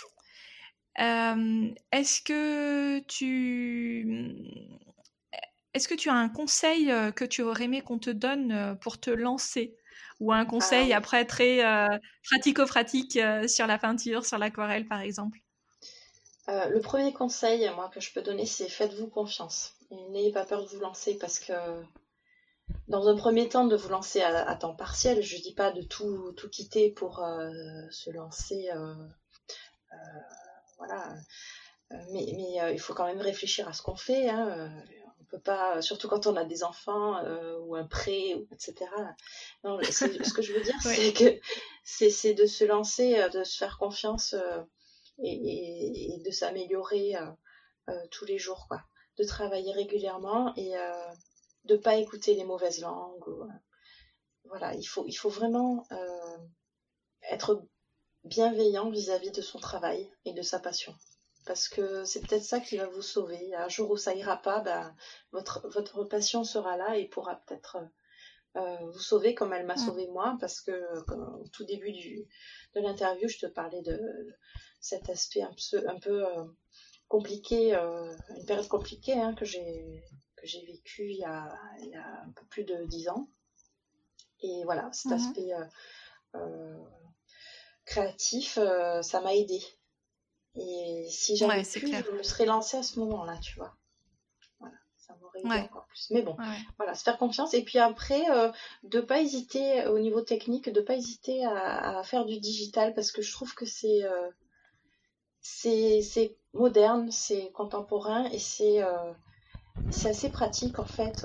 Est-ce que tu as un conseil que tu aurais aimé qu'on te donne pour te lancer? Ou un Ah conseil oui. après très pratico-pratique sur la peinture, sur l'aquarelle, par exemple? Le premier conseil, moi, que je peux donner, c'est faites-vous confiance. Et n'ayez pas peur de vous lancer parce que, dans un premier temps, de vous lancer à temps partiel, je dis pas de tout quitter pour se lancer, voilà. Mais il faut quand même réfléchir à ce qu'on fait, hein. On peut pas, surtout quand on a des enfants ou un prêt, etc. Non, ce que je veux dire, Ouais. c'est que c'est de se lancer, de se faire confiance et de s'améliorer tous les jours, quoi. De travailler régulièrement et de pas écouter les mauvaises langues. Voilà, il faut vraiment être bienveillant vis-à-vis de son travail et de sa passion. Parce que c'est peut-être ça qui va vous sauver. Un jour où ça ira pas, ben, votre passion sera là et pourra peut-être vous sauver comme elle m'a Mm. sauvé moi. Parce que au tout début de l'interview, je te parlais de cet aspect un peu compliqué, une période compliquée hein, que j'ai vécue il y a un peu plus de 10 ans. Et voilà, cet Mhm. aspect euh, créatif, ça m'a aidé. Et si j'avais Ouais, c'est pu, je clair. me serais lancée à ce moment-là, tu vois. Voilà, ça m'aurait aidé Ouais, encore plus. Mais bon, ouais. voilà, se faire confiance. Et puis après, de pas hésiter au niveau technique, de pas hésiter à faire du digital parce que je trouve que c'est moderne, c'est contemporain et c'est assez pratique en fait.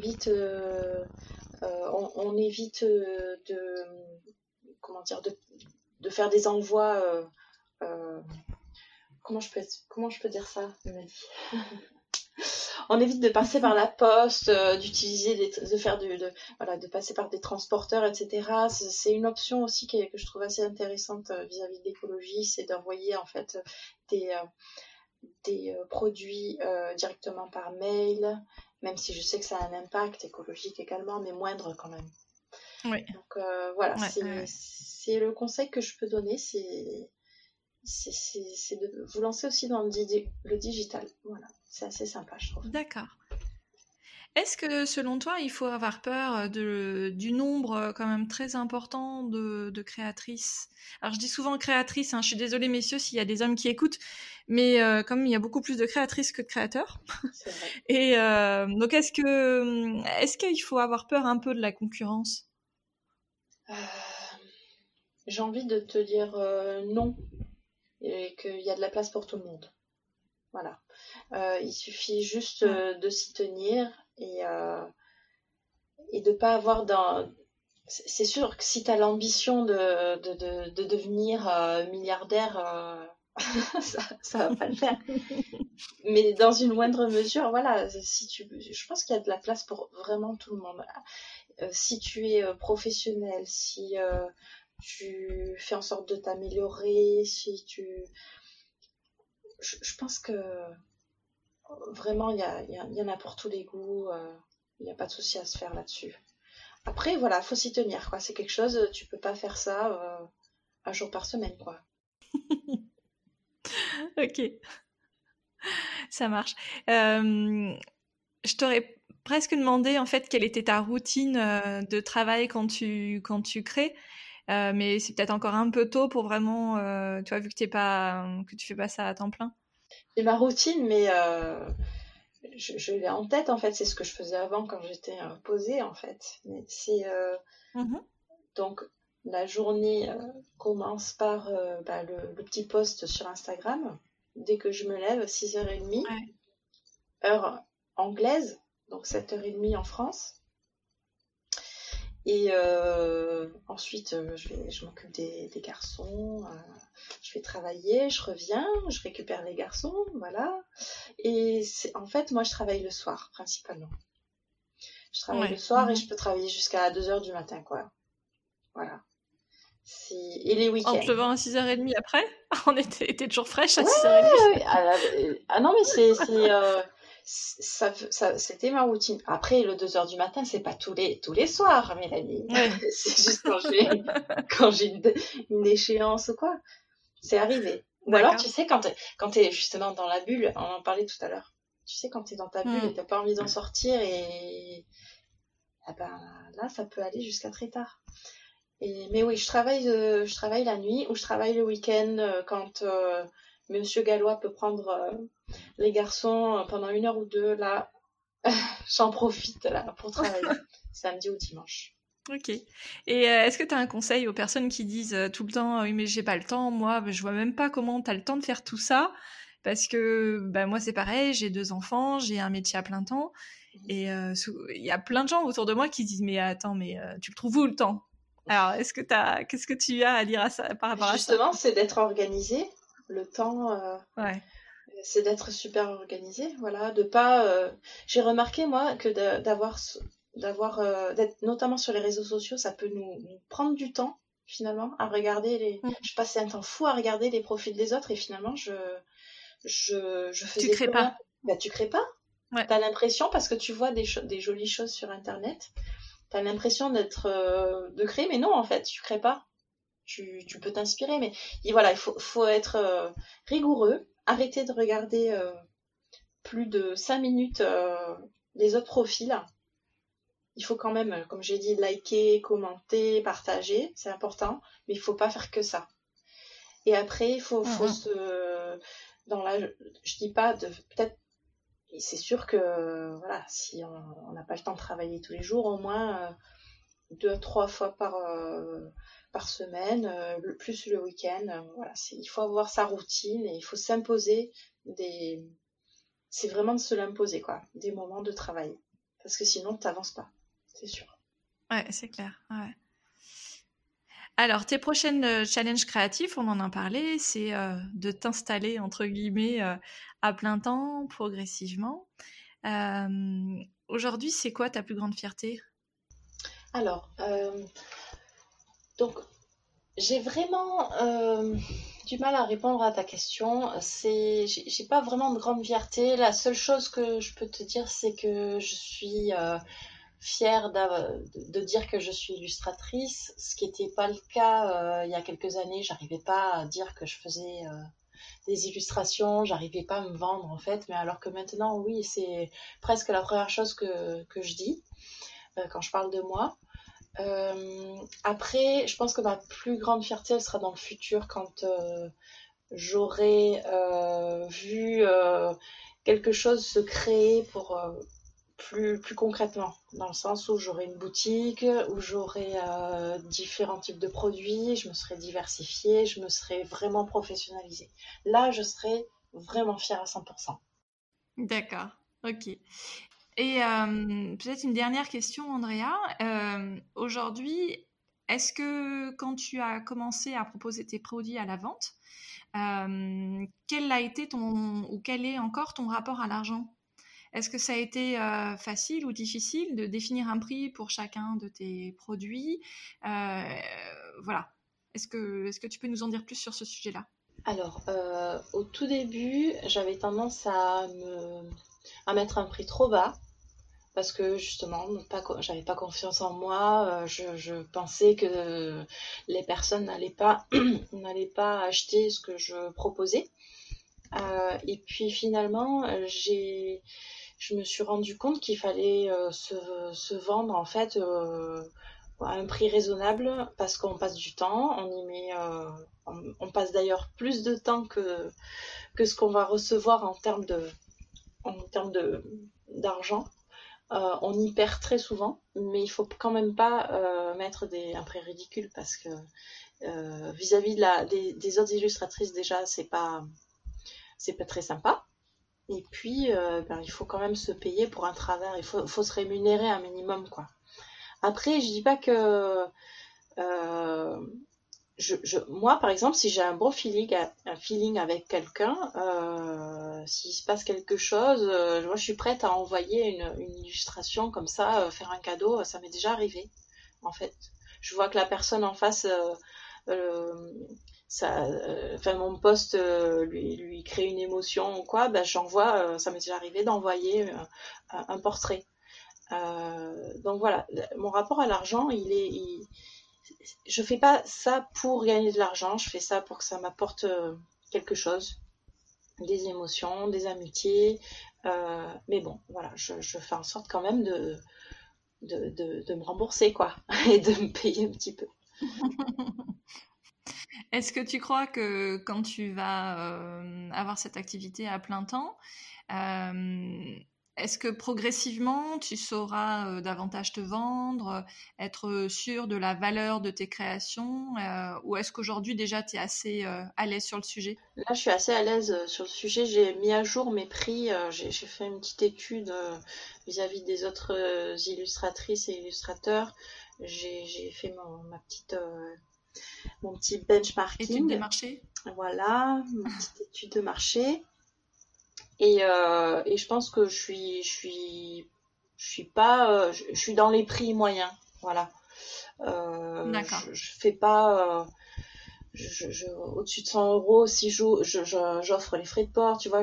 On évite de comment dire de faire des envois. Euh, comment je peux dire ça, Mélanie. on évite de passer par la poste, d'utiliser de passer par des transporteurs, etc. C'est une option aussi que je trouve assez intéressante vis-à-vis de l'écologie, c'est d'envoyer en fait des produits directement par mail, même si je sais que ça a un impact écologique également, mais moindre quand même. Oui. Donc voilà, Ouais. c'est le conseil que je peux donner, c'est de vous lancer aussi dans le digital. Voilà, c'est assez sympa, je trouve. D'accord. Est-ce que, selon toi, il faut avoir peur du nombre quand même très important de créatrices? Alors, je dis souvent créatrices, hein, je suis désolée, messieurs, s'il y a des hommes qui écoutent, mais comme il y a beaucoup plus de créatrices que de créateurs. C'est vrai. Et donc, est-ce qu'il faut avoir peur un peu de la concurrence? J'ai envie de te dire non, et qu'il y a de la place pour tout le monde. Voilà. Il suffit juste de s'y tenir et de pas avoir dans... C'est sûr que si tu as l'ambition de devenir milliardaire, ça va pas le faire. Mais dans une moindre mesure, voilà, je pense qu'il y a de la place pour vraiment tout le monde. Si tu es professionnel, si tu fais en sorte de t'améliorer, je pense que vraiment, il y en a pour tous les goûts. Il n'y a pas de souci à se faire là-dessus. Après, voilà, faut s'y tenir, quoi. C'est quelque chose, tu peux pas faire ça un jour par semaine, quoi. Ok, ça marche. Je t'aurais presque demandé en fait quelle était ta routine de travail quand tu crées, mais c'est peut-être encore un peu tôt pour vraiment, tu vois, vu que que tu fais pas ça à temps plein. J'ai ma routine, mais je l'ai en tête, en fait. C'est ce que je faisais avant quand j'étais posée, en fait. Mais c'est Mhm. donc la journée commence par le petit post sur Instagram. Dès que je me lève, 6h30, Ouais. heure anglaise, donc 7h30 en France. Et ensuite, je m'occupe des garçons, je vais travailler, je reviens, je récupère les garçons, voilà. Et en fait, moi, je travaille le soir, principalement. Je travaille le Ouais. soir et Mhm. je peux travailler jusqu'à 2h du matin, quoi. Voilà. Et les En te week-ends. levant à 6h30 après, t'es toujours fraîche à Ouais, 6h30. ouais. Ah non, mais c'était ma routine. Après, le 2h du matin, c'est pas tous les soirs, Mélanie. Ouais. C'est juste quand j'ai une échéance ou quoi. C'est arrivé. Ou alors, D'accord. tu sais, quand t'es justement dans la bulle, on en parlait tout à l'heure. Tu sais, quand t'es dans ta bulle et Mm. t'as pas envie d'en sortir, et ah ben, là, ça peut aller jusqu'à très tard. Mais oui, je travaille la nuit ou je travaille le week-end quand Monsieur Gallois peut prendre les garçons pendant 1 heure ou 2. Là, j'en profite là pour travailler. Samedi ou dimanche. Ok. Et est-ce que tu as un conseil aux personnes qui disent tout le temps oui mais j'ai pas le temps, moi je vois même pas comment tu as le temps de faire tout ça parce que bah, moi c'est pareil, j'ai 2 enfants, j'ai un métier à plein temps et il y a plein de gens autour de moi qui disent mais attends mais tu le trouves où le temps? Alors qu'est-ce que tu as à dire à ça, par rapport à ça? Justement, c'est d'être organisé. Le temps, Ouais. c'est d'être super organisé. Voilà, de pas. J'ai remarqué moi que d'être notamment sur les réseaux sociaux, ça peut nous prendre du temps finalement à regarder Mm. Je passais un temps fou à regarder les profils des autres et finalement je Tu faisais crées plus rien. pas. Bah, tu crées pas. Ouais. T'as l'impression, parce que tu vois des jolies choses sur Internet, t'as l'impression de créer, mais non, en fait, tu crées pas. Tu peux t'inspirer, mais voilà, faut être rigoureux, arrêter de regarder plus de 5 minutes les autres profils. Il faut quand même, comme j'ai dit, liker, commenter, partager, c'est important, mais il faut pas faire que ça. Et après, faut Mm, se... Je dis pas de... Peut-être, c'est sûr que, voilà, si on n'a pas le temps de travailler tous les jours, au moins 2 à 3 fois par semaine, plus le week-end. Voilà, il faut avoir sa routine et il faut s'imposer des... C'est vraiment de se l'imposer, quoi, des moments de travail. Parce que sinon, t'avances pas, c'est sûr. ouais, c'est clair. Ouais. Alors, tes prochaines challenges créatifs, on en a parlé, c'est de t'installer, entre guillemets, à plein temps, progressivement. Aujourd'hui, c'est quoi ta plus grande fierté? Alors, donc, j'ai vraiment du mal à répondre à ta question. J'ai pas vraiment de grande fierté. La seule chose que je peux te dire, c'est que je suis fière de dire que je suis illustratrice, ce qui n'était pas le cas il y a quelques années. J'arrivais pas à dire que je faisais des illustrations, j'arrivais pas à me vendre en fait. Mais alors que maintenant, oui, c'est presque la première chose que je dis quand je parle de moi. Après, je pense que ma plus grande fierté, elle sera dans le futur quand j'aurai vu quelque chose se créer pour plus concrètement, dans le sens où j'aurai une boutique, où j'aurai différents types de produits, je me serai diversifiée, je me serai vraiment professionnalisée. Là, je serai vraiment fière à 100%. D'accord, ok. Et peut-être une dernière question, Andrea. Aujourd'hui, est-ce que quand tu as commencé à proposer tes produits à la vente, quel a été ou quel est encore ton rapport à l'argent? Est-ce que ça a été facile ou difficile de définir un prix pour chacun de tes produits? Voilà. Est-ce que tu peux nous en dire plus sur ce sujet-là? Alors, au tout début, j'avais tendance à mettre un prix trop bas parce que justement, j'avais pas confiance en moi. Je pensais que les personnes n'allaient pas acheter ce que je proposais. Et puis finalement, je me suis rendu compte qu'il fallait se vendre en fait à un prix raisonnable parce qu'on passe du temps, on passe d'ailleurs plus de temps que ce qu'on va recevoir en termes d'argent. On y perd très souvent, mais il faut quand même pas mettre un prix ridicule parce que vis-à-vis des autres illustratrices déjà c'est pas très sympa. Et puis il faut quand même se payer pour un travail, il faut se rémunérer un minimum quoi. Après je dis pas que moi, par exemple, si j'ai un bon feeling avec quelqu'un, s'il se passe quelque chose, moi, je suis prête à envoyer une illustration comme ça, faire un cadeau. Ça m'est déjà arrivé, en fait. Je vois que la personne en face, euh, mon poste lui crée une émotion ou quoi, ben, j'envoie. Ça m'est déjà arrivé d'envoyer un portrait. Donc voilà, mon rapport à l'argent, je fais pas ça pour gagner de l'argent, je fais ça pour que ça m'apporte quelque chose, des émotions, des amitiés. Mais bon, voilà, je fais en sorte quand même de me rembourser, quoi, et de me payer un petit peu. Est-ce que tu crois que quand tu vas avoir cette activité à plein temps, euh, est-ce que progressivement tu sauras davantage te vendre, être sûr de la valeur de tes créations, ou est-ce qu'aujourd'hui déjà tu es assez à l'aise sur le sujet? Là, je suis assez à l'aise sur le sujet. J'ai mis à jour mes prix. J'ai fait une petite étude vis-à-vis des autres illustratrices et illustrateurs. J'ai fait mon petit Étude de benchmarking. marché? Voilà, ma petite étude de marché. Et je pense que je suis pas, je suis dans les prix moyens. Voilà. D'accord. Je fais pas, au-dessus de 100 euros si j'offre les frais de port. Tu vois,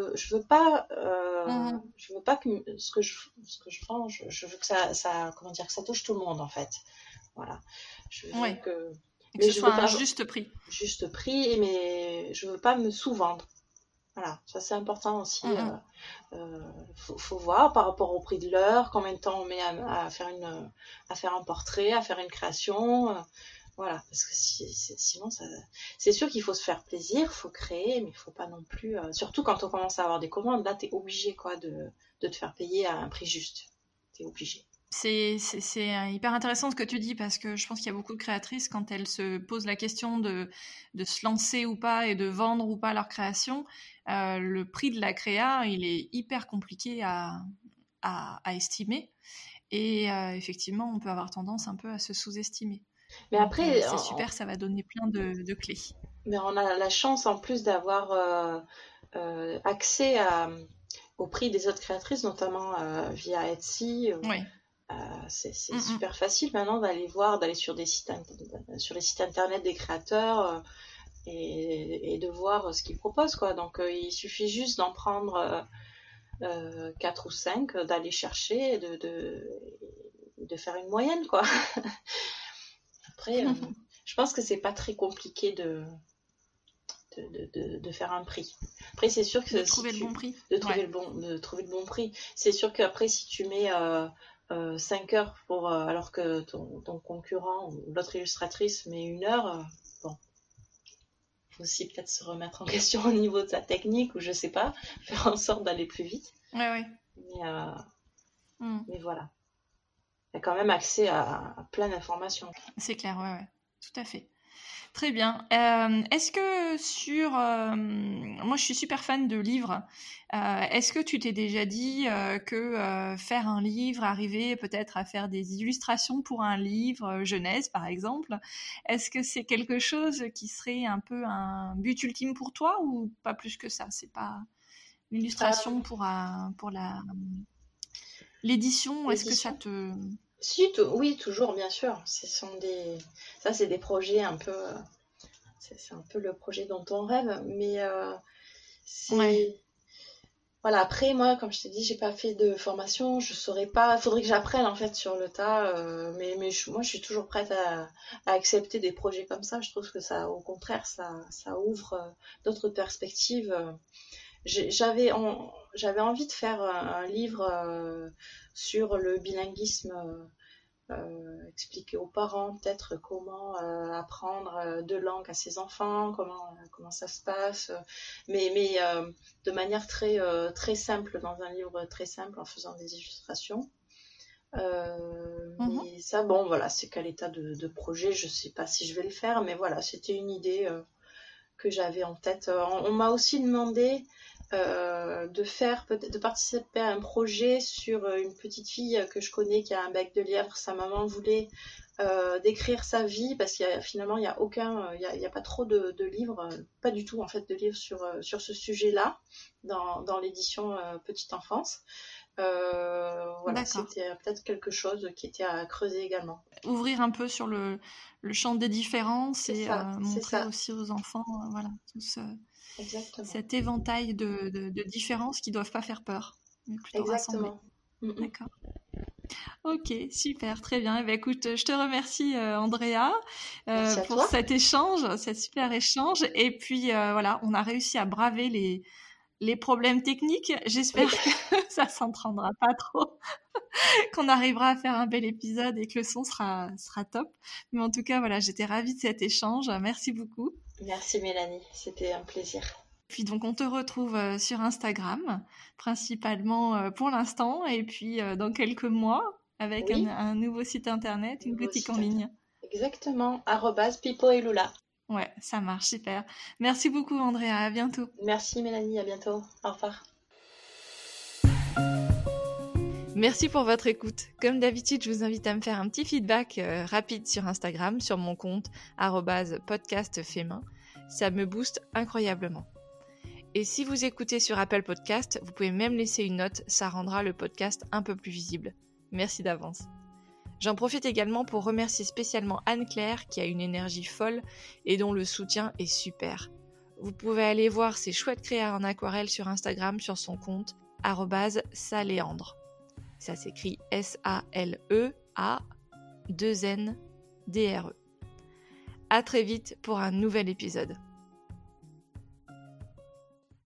Mhm. je veux pas que ce que je vends, je veux que comment dire, que ça touche tout le monde en fait. Voilà. Je veux Ouais. que, Et que mais ce je soit veux un pas juste prix. juste prix, mais je veux pas me sous-vendre. Voilà, ça c'est important aussi. Mhm. Faut voir par rapport au prix de l'heure, combien de temps on met à faire un portrait, à faire une création. Voilà, parce que sinon, c'est sûr qu'il faut se faire plaisir, il faut créer, mais il faut pas non plus. Surtout quand on commence à avoir des commandes, là, tu es obligé quoi, de te faire payer à un prix juste. Tu es obligé. C'est hyper intéressant ce que tu dis parce que je pense qu'il y a beaucoup de créatrices quand elles se posent la question de se lancer ou pas et de vendre ou pas leur création, le prix de la créa, il est hyper compliqué à estimer et effectivement, on peut avoir tendance un peu à se sous-estimer. Mais Donc après, c'est super, ça va donner plein de clés. mais on a la chance en plus d'avoir accès à au prix des autres créatrices, notamment via Etsy. Oui. C'est super facile maintenant d'aller sur les sites internet des créateurs et de voir ce qu'ils proposent, quoi. Donc il suffit juste d'en prendre 4 ou 5, d'aller chercher et de faire une moyenne, quoi. Après, je pense que c'est pas très compliqué de faire un prix. Après, c'est sûr que de trouver le bon prix. De trouver le bon prix. C'est sûr qu'après, si tu mets 5 heures alors que ton concurrent ou l'autre illustratrice met 1 heure, bon, faut aussi peut-être se remettre en question au niveau de sa technique, ou je sais pas, faire en sorte d'aller plus vite. Ouais. Mais voilà. Il y a quand même accès à plein d'informations. C'est clair, ouais, tout à fait. Très bien. Est-ce que moi, je suis super fan de livres. Est-ce que tu t'es déjà dit que faire un livre, arriver peut-être à faire des illustrations pour un livre jeunesse, par exemple, est-ce que c'est quelque chose qui serait un peu un but ultime pour toi, ou pas plus que ça? C'est pas l'illustration pour l'édition. Est-ce que ça te... Oui, toujours, bien sûr. Ça, c'est des projets un peu... c'est un peu le projet dont on rêve, mais Voilà, après, moi, comme je t'ai dit, j'ai pas fait de formation, je saurais pas... Il faudrait que j'apprenne, en fait, sur le tas, mais moi, je suis toujours prête à accepter des projets comme ça. Je trouve que ça, au contraire, ça ouvre d'autres perspectives. J'avais envie de faire un livre sur le bilinguisme, expliquer aux parents peut-être comment apprendre 2 langues à ses enfants, comment ça se passe, mais de manière très, très simple, dans un livre très simple, en faisant des illustrations. Mais ça, bon, voilà, c'est qu'à l'état de projet, je sais pas si je vais le faire, mais voilà, c'était une idée que j'avais en tête. On m'a aussi demandé de participer à un projet sur une petite fille que je connais qui a un bec de lièvre. Sa maman voulait décrire sa vie, parce qu'il y a, finalement il y a aucun, il y a pas trop de livres, pas du tout en fait de livres sur ce sujet-là dans l'édition petite enfance. Voilà, c'était peut-être quelque chose qui était à creuser également. Ouvrir un peu sur le champ des différences et montrer aussi aux enfants voilà, tout cet éventail de différences qui ne doivent pas faire peur, mais plutôt rassembler. D'accord. Ok, super, très bien. Eh bien, écoute, je te remercie Andrea pour cet échange, cet super échange. Et puis voilà, on a réussi à braver les problèmes techniques. J'espère que ça ne s'entendra pas trop, qu'on arrivera à faire un bel épisode et que le son sera top. Mais en tout cas, voilà, j'étais ravie de cet échange. Merci beaucoup. Merci Mélanie, c'était un plaisir. Puis donc on te retrouve sur Instagram, principalement pour l'instant, et puis dans quelques mois, avec un nouveau site internet, une boutique en ligne. Exactement, @pipoelula. Ouais, ça marche, super. Merci beaucoup Andrea, à bientôt. Merci Mélanie, à bientôt. Au revoir. Merci pour votre écoute. Comme d'habitude, je vous invite à me faire un petit feedback rapide sur Instagram, sur mon compte @podcastfemain. Ça me booste incroyablement. Et si vous écoutez sur Apple Podcast, vous pouvez même laisser une note, ça rendra le podcast un peu plus visible. Merci d'avance. J'en profite également pour remercier spécialement Anne-Claire qui a une énergie folle et dont le soutien est super. Vous pouvez aller voir ses chouettes créas en aquarelle sur Instagram sur son compte @saléandre. Ça s'écrit SALEA2NDRE. À très vite pour un nouvel épisode.